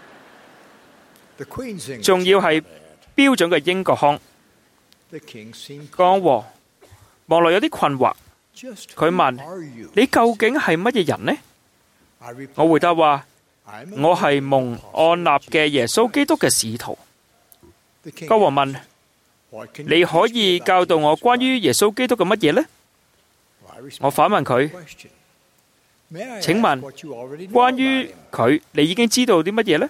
仲要係標準嘅英國腔。國王望落有啲困惑，佢問：你究竟係乜嘢人呢？我回答話：我係蒙按立嘅耶穌基督嘅使徒。國王問：你可以教導我關於耶穌基督嘅乜嘢呢？我反問佢：請問關於佢，你已經知道啲乜嘢呢？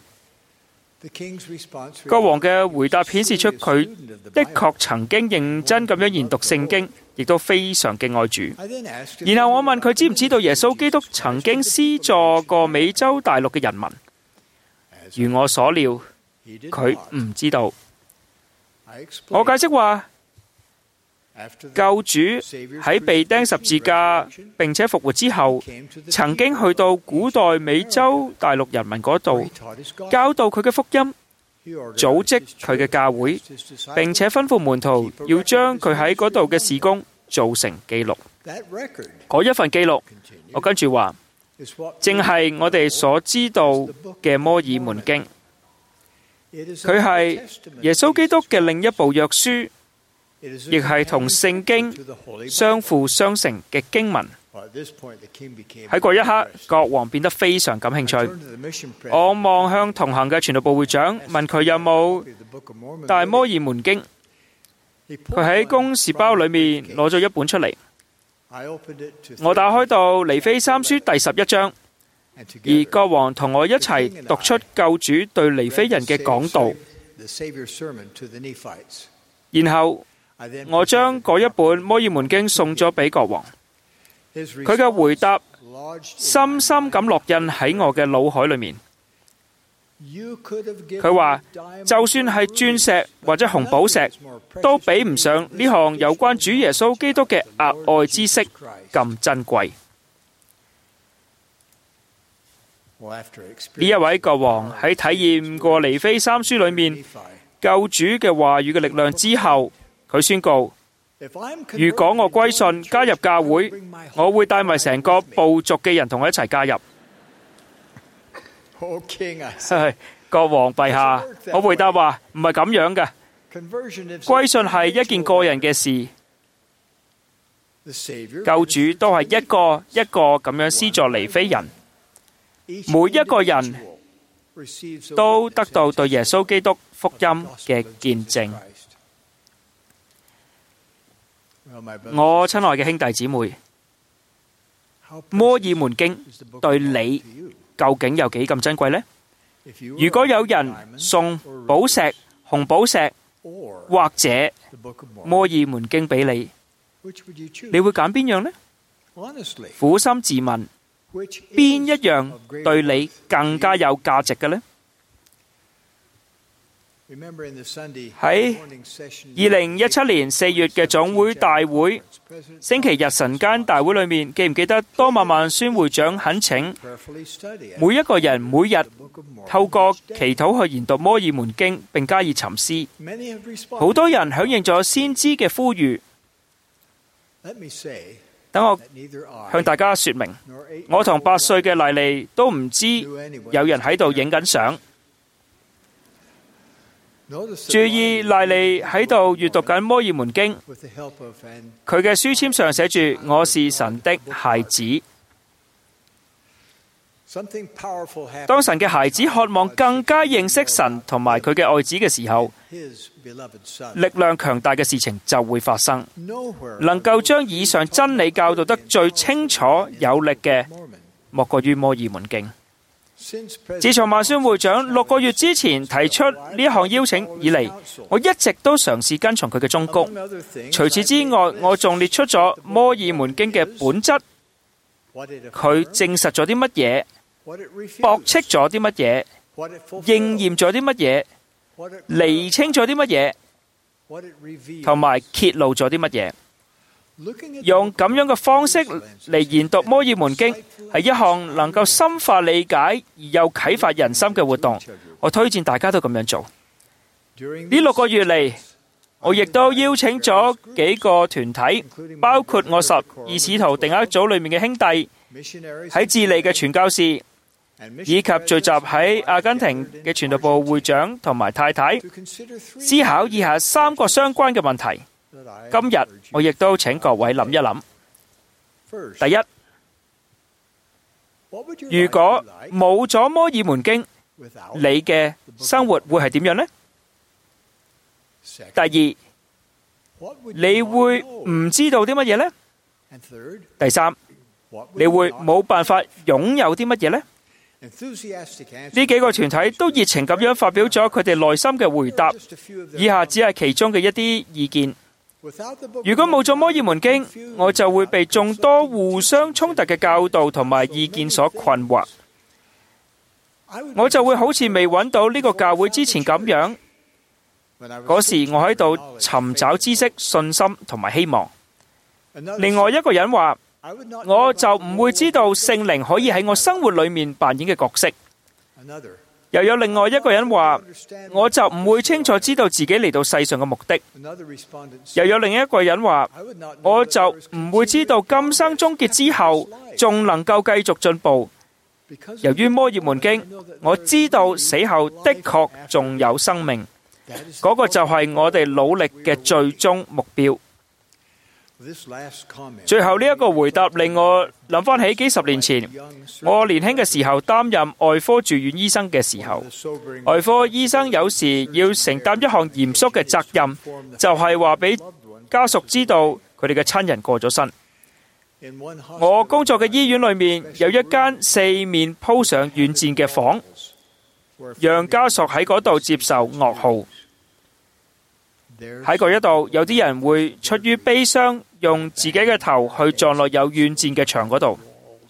國王嘅回答顯示出佢的確曾經認真咁樣研讀聖經，亦都非常敬愛主。然後我問佢知唔知道耶穌基督曾經施助過美洲大陸嘅人民？如我所料，佢唔知道。我解釋話，救主喺被釘十字架並且復活之後，曾經去到古代美洲大陸人民嗰度，教導佢嘅福音，組織佢嘅教會，並且吩咐門徒要將佢喺嗰度嘅事工做成記錄。嗰一份記錄，我跟住話，正係我哋所知道嘅摩爾門經。佢係耶穌基督嘅另一部約書，亦係同聖經相輔相成嘅經文。喺嗰一刻，國王變得非常感興趣。我望向同行嘅傳道部會長，問佢有冇大摩爾門經。佢喺公事包裏面攞咗一本出嚟。我打開到尼非三書第11章，而國王同我一齊讀出救主對尼非人嘅講道。然後我將嗰一本摩爾門經送咗俾國王，佢嘅回答深深咁烙印喺我嘅腦海裏面。佢話，就算係鑽石或者紅寶石，都比唔上呢項有關主耶穌基督嘅額外知識咁珍貴。呢一位國王喺體驗過尼非三書裏面救主嘅話語嘅力量之後，佢宣告：如果我歸信加入教會，我會帶埋成個部族嘅人同我一齊加入。國王陛下，我回答話唔係咁樣嘅，歸信係一件個人嘅事，救主都係一個一個咁樣施助尼非人，每一個人都得到對耶穌基督福音嘅見證。我親愛嘅兄弟姊妹，摩爾門經對你究竟有幾咁珍貴呢？如果有人送寶石、紅寶石或者摩爾門經俾你，你會揀邊樣呢？苦心自問，邊一樣對你更加有價值嘅呢？喺2017年4月嘅總會大會星期日晨間大會裏面，記唔記得多馬曼宣會長懇請每一個人每日透過祈禱去研讀摩爾門經並加以沉思？好多人響應咗先知嘅呼籲。等我向大家說明，我同8歲嘅麗麗都唔知有人喺度影緊相。注意，麗麗喺度閱讀緊摩爾門經，佢嘅書籤上寫住我是神的孩子。當神嘅孩子渴望更加認識神同埋佢嘅愛子嘅時候，力量強大嘅事情就會發生。能夠將以上真理教導得最清楚有力嘅，莫過於摩爾門經。自從萬宣會長6個月之前提出呢一項邀請以嚟，我一直都嘗試跟從佢嘅忠告。除此之外，我仲列出咗摩爾門經嘅本質，佢證實咗啲乜嘢，駁斥咗啲乜嘢，應驗咗啲乜嘢，釐清咗啲乜嘢，同埋揭露咗啲乜嘢。用咁樣嘅方式嚟研讀摩爾門經，係一項能夠深化理解而又啟發人心嘅活動。我推薦大家都咁樣做。呢6個月嚟，我亦都邀請咗幾個團體，包括我12使徒定額組裏面嘅兄弟，喺智利嘅傳教士，以及聚集喺阿根廷嘅傳道部會長同埋太太，思考以下3個相關嘅問題。今日我亦都請各位諗一諗。第一，如果冇咗摩爾門經，你嘅生活會係點樣呢？第二，你會唔知道啲乜嘢呢？第三，你會冇辦法擁有啲乜嘢呢？呢幾個團體都熱情咁樣發表咗佢哋內心嘅回答，以下只係其中嘅一啲意見。如果冇咗摩爾門經，我就會被眾多互相衝突嘅教導同埋意見所困惑，我就會好似未揾到呢個教會之前咁樣。嗰時我喺度尋找知識、信心同埋希望。另外一個人話，我就唔會知道聖靈可以喺我生活裏面扮演嘅角色。又有另外一個人話，我就唔會清楚知道自己嚟到世上嘅目的。又有另一個人話，我就唔會知道今生終結之後仲能夠繼續進步。由於摩爾門經，我知道死後的確仲有生命，嗰個就係我哋努力嘅最終目標。最後呢一個回答令我諗翻起幾十年前，我年輕嘅時候擔任外科住院醫生嘅時候，外科醫生有時要承擔一項嚴肅嘅責任，就係話俾家屬知道佢哋嘅親人過咗身。我工作嘅醫院裏面有一間4面鋪上軟墊嘅房，讓家屬喺嗰度接受噩耗。喺嗰一度，有啲人會出於悲傷，用自己嘅頭去撞落有軟墊嘅牆嗰度。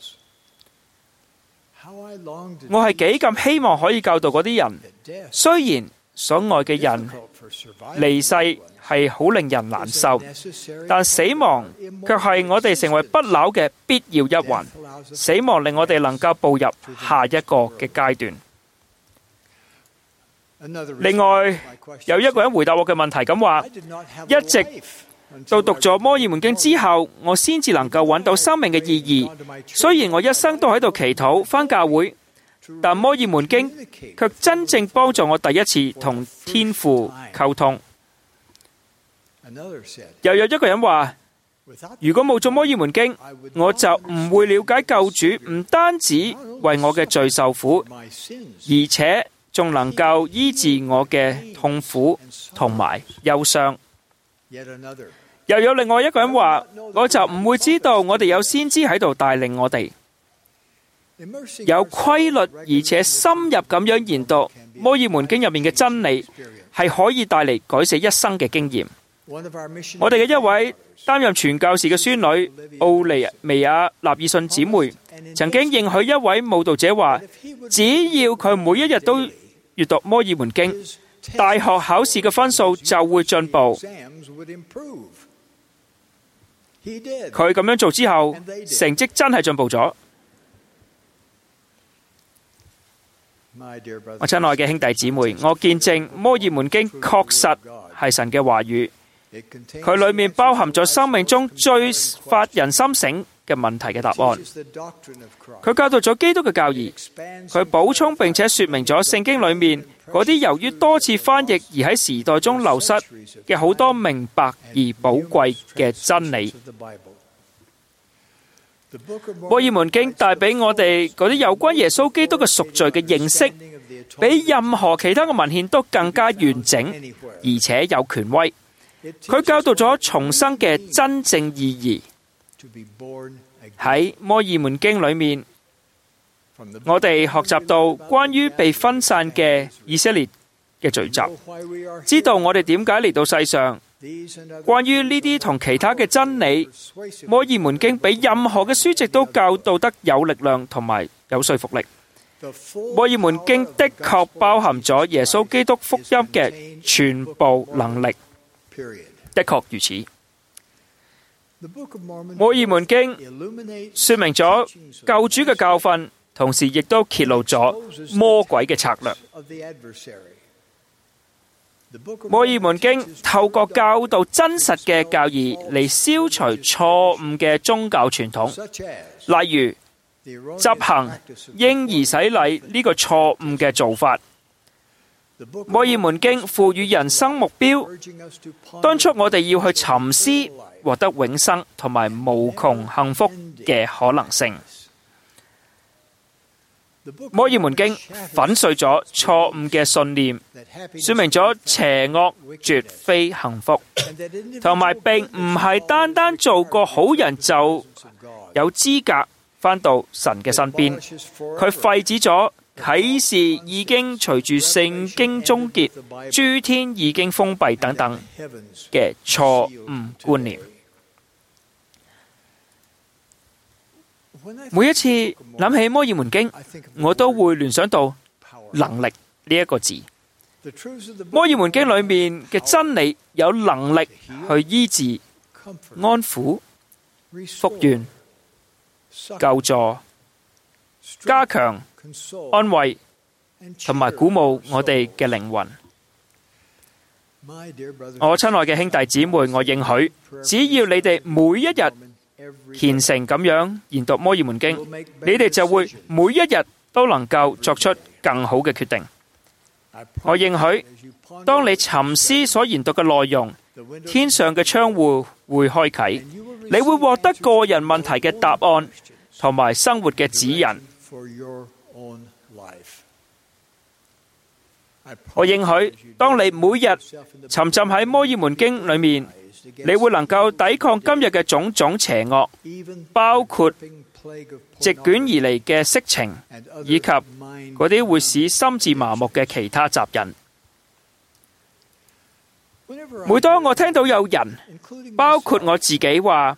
我係幾咁希望可以教導嗰啲人，雖然所愛嘅人離世係好令人難受，但死亡卻係我哋成為不朽嘅必要一環。死亡令我哋能夠步入下一個嘅階段。另外，有一個人回答我嘅問題咁話，一直到讀咗摩爾門經之後，我先至能夠揾到生命嘅意義。雖然我一生都喺度祈禱返教會，但摩爾門經卻真正幫助我第一次同天父溝通。又有一個人話，如果冇咗摩爾門經，我就唔會了解救主唔單止為我嘅罪受苦，而且仲能夠醫治我嘅痛苦同埋憂傷。又有另外一個人話，我就唔會知道我哋有先知喺度帶領我哋。 有規律而且深入咁樣研讀摩爾門經入面嘅真理，係可以帶嚟改寫一生嘅經驗。我哋嘅一位擔任傳教士嘅孫女奧利維亞納爾遜姊妹，曾經應許一位慕道者話，只要佢每一日都閱讀摩爾門經，大學考試嘅分數就會進步。佢咁樣做之後，成績真係進步咗。我親愛嘅兄弟姊妹，我見證摩爾門經確實係神嘅話語，佢裏面包含咗生命中最發人心醒嘅問題嘅答案。佢教導咗基督嘅教義，佢補充並且說明咗聖經裏面嗰啲由於多次翻譯而喺時代中流失嘅好多明白而寶貴嘅真理。摩爾門經帶俾我哋嗰啲有關耶穌基督嘅贖罪嘅認識，比任何其他嘅文獻都更加完整，而且有權威。佢教導咗重生嘅真正意義。喺摩爾門經裏面，我哋學習到關於被分散嘅以色列嘅聚集，知道我哋點解嚟到世上。關於呢啲同其他嘅真理，摩爾門經比任何嘅書籍都教導得有力量同埋有說服力。摩爾門經的確包含咗耶穌基督福音嘅全部能力，的確如此。摩爾門經說明咗救主嘅教訓，同時亦都揭露咗魔鬼嘅策略。摩爾門經透過教導真實嘅教義嚟消除錯誤嘅宗教傳統，例如執行嬰兒洗禮呢個錯誤嘅做法。摩爾門經賦予人生目標，敦促我哋要去沉思獲得永生同埋無窮幸福嘅可能性。摩爾門經粉碎咗錯誤嘅信念，說明咗邪惡絕非幸福，同埋並唔係單單做個好人就有資格返到神嘅身邊。佢廢止咗啟示已經隨住聖經終結、諸天已經封閉等等嘅錯誤觀念。每一次諗起摩爾門經，我都會聯想到能力呢一個字。摩爾門經裏面嘅真理有能力去醫治、安撫、復原、救助、加強、安慰同埋鼓舞我哋嘅靈魂。我親愛嘅兄弟姊妹，我應許，只要你哋每一日虔誠咁樣研讀摩爾門經，你哋就會每一日都能夠作出更好嘅決定。我應許，當你沉思所研讀嘅內容，天上嘅窗戶會開啟，你會獲得個人問題嘅答案同埋生活嘅指引。我應許，當你每日沉浸喺摩爾門經裏面，你會能夠抵抗今日嘅種種邪惡，包括席捲而嚟嘅色情，以及嗰啲會使心智麻木嘅其他雜癮。每當我聽到有人，包括我自己話，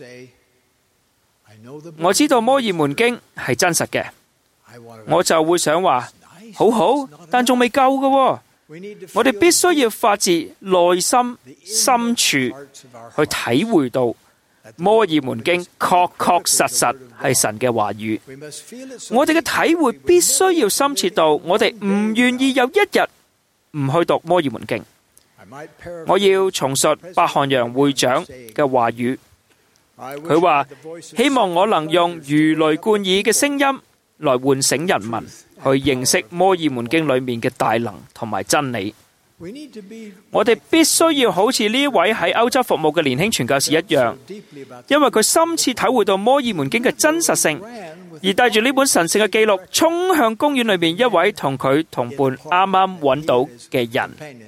我知道摩爾門經係真實嘅，我就會想話，好好，但仲未夠㗎。我哋必須要發自內心深處去體會到摩爾門經確確實實係神嘅話語。我哋嘅體會必須要深切到我哋唔願意有一日唔去讀摩爾門經。我要重述伯翰楊會長嘅話語，佢話希望我能用如雷貫耳嘅聲音來喚醒人民去認識摩爾門經裏面嘅大能同埋真理。我哋必須要好似呢位喺歐洲服務嘅年輕傳教士一樣，因為佢深切體會到摩爾門經嘅真實性，而帶住呢本神聖嘅記錄衝向公園裏面一位同佢同伴啱啱揾到嘅人。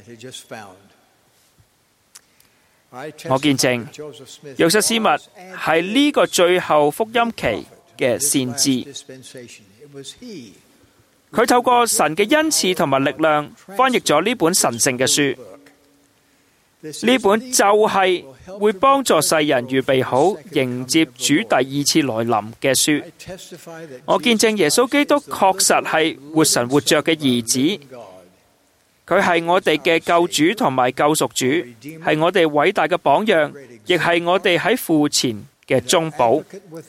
我見證約瑟斯密係呢個最後福音期嘅先知。佢透過神嘅恩賜同埋力量，翻譯咗呢本神聖嘅書。呢本就係會幫助世人預備好迎接主第二次來臨嘅書。我見證耶穌基督確實係活神活着嘅兒子，佢係我哋嘅救主同埋救贖主，係我哋偉大嘅榜樣，亦係我哋喺父前嘅中保。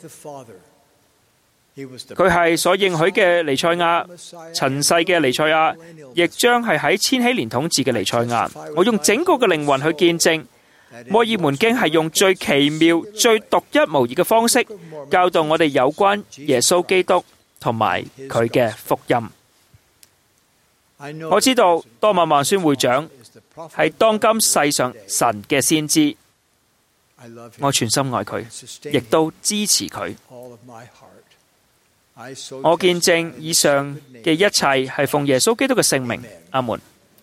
佢係所應許嘅彌賽亞，塵世嘅彌賽亞，亦將係喺千禧年統治嘅彌賽亞。我用整個嘅靈魂去見證，摩爾門經係用最奇妙、最獨一無二嘅方式教導我哋有關耶穌基督同埋佢嘅福音。我知道多馬萬宣會長係當今世上神嘅先知，我全心愛佢，亦都支持佢。我見證以上嘅一切係奉耶穌基督嘅聖名，阿門。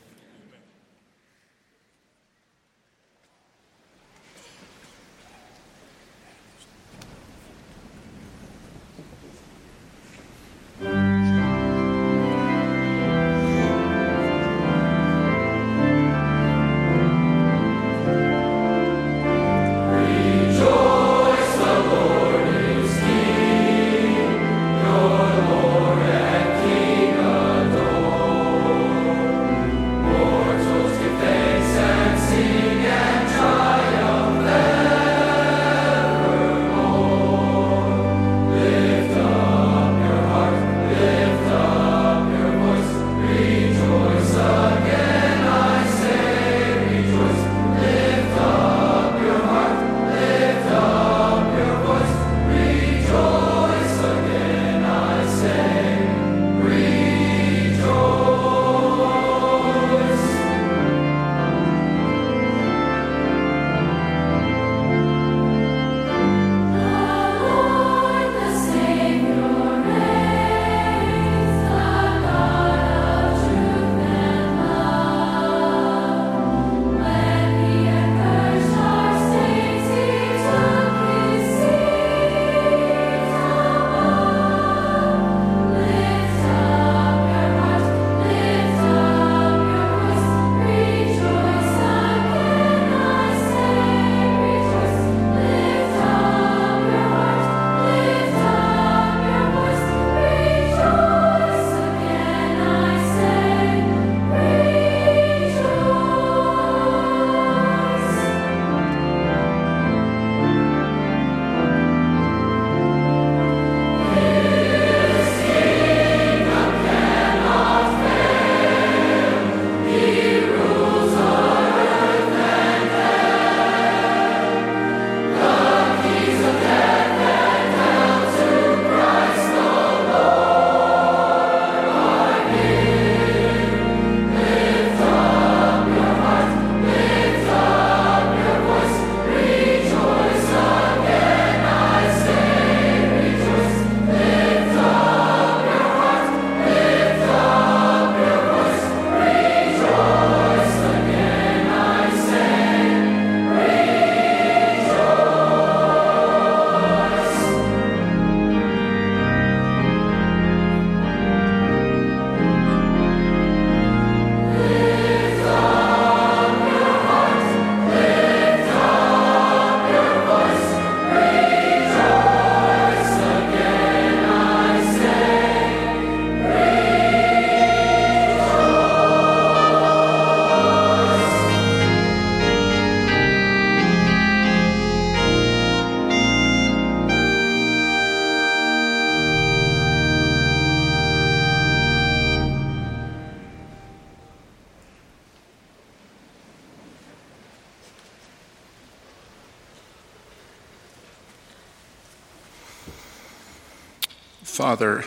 Father,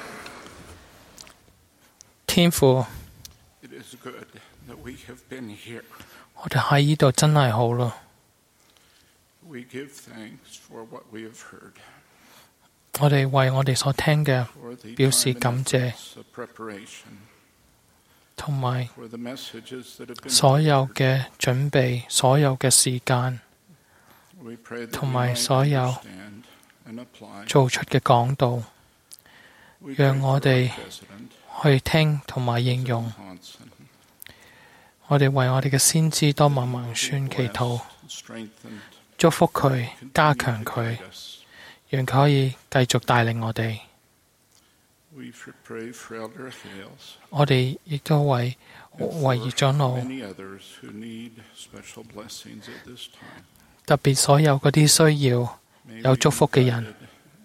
天父， it is good that we have been here. 我哋喺呢度真係好咯。 We give thanks for what we have heard, 我哋為我哋所聽嘅 for the 表示 time 感 and 謝， efforts of preparation, 同埋 for the messages that have been 所有 delivered. 嘅準備，所有嘅時間， We pray that 同 we 埋 might 所有 understand and apply 做出嘅講道。 讓我哋去聽同埋應用。我哋為我哋嘅先知多默默宣祈禱，祝福佢，加強佢，讓佢可以繼續帶領我哋。我哋亦都為葉長老，特別所有嗰啲需要有祝福嘅人，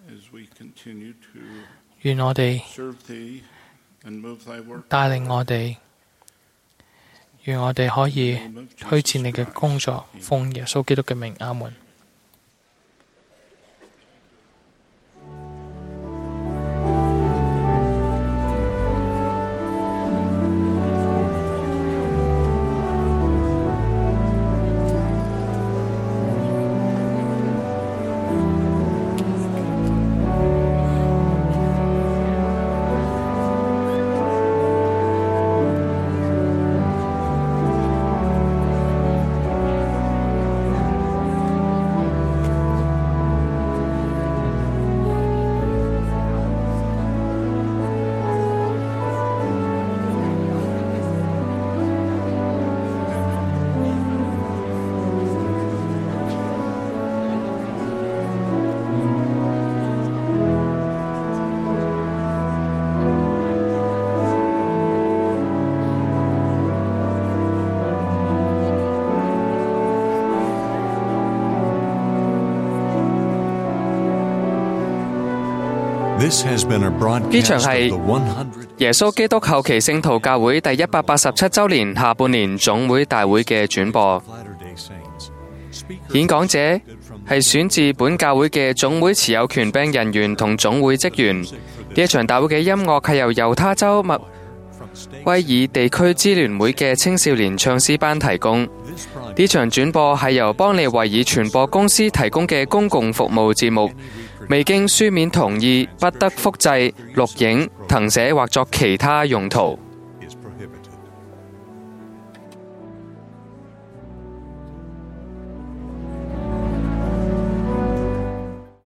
願我哋帶領我哋，願我哋可以推薦你嘅工作，奉耶穌基督嘅名，阿門。 呢場係耶穌基督後期聖徒教會第187週年下半年總會大會嘅轉播。演講者係選自本教會嘅總會持有權柄人員同總會職員。呢一場大會嘅音樂係由猶他州麥威爾地區支聯會嘅青少年唱詩班提供。呢場轉播係由邦利維爾傳播公司提供嘅公共服務節目，未經書面同意，不得複製、錄影、謄寫或作其他用途。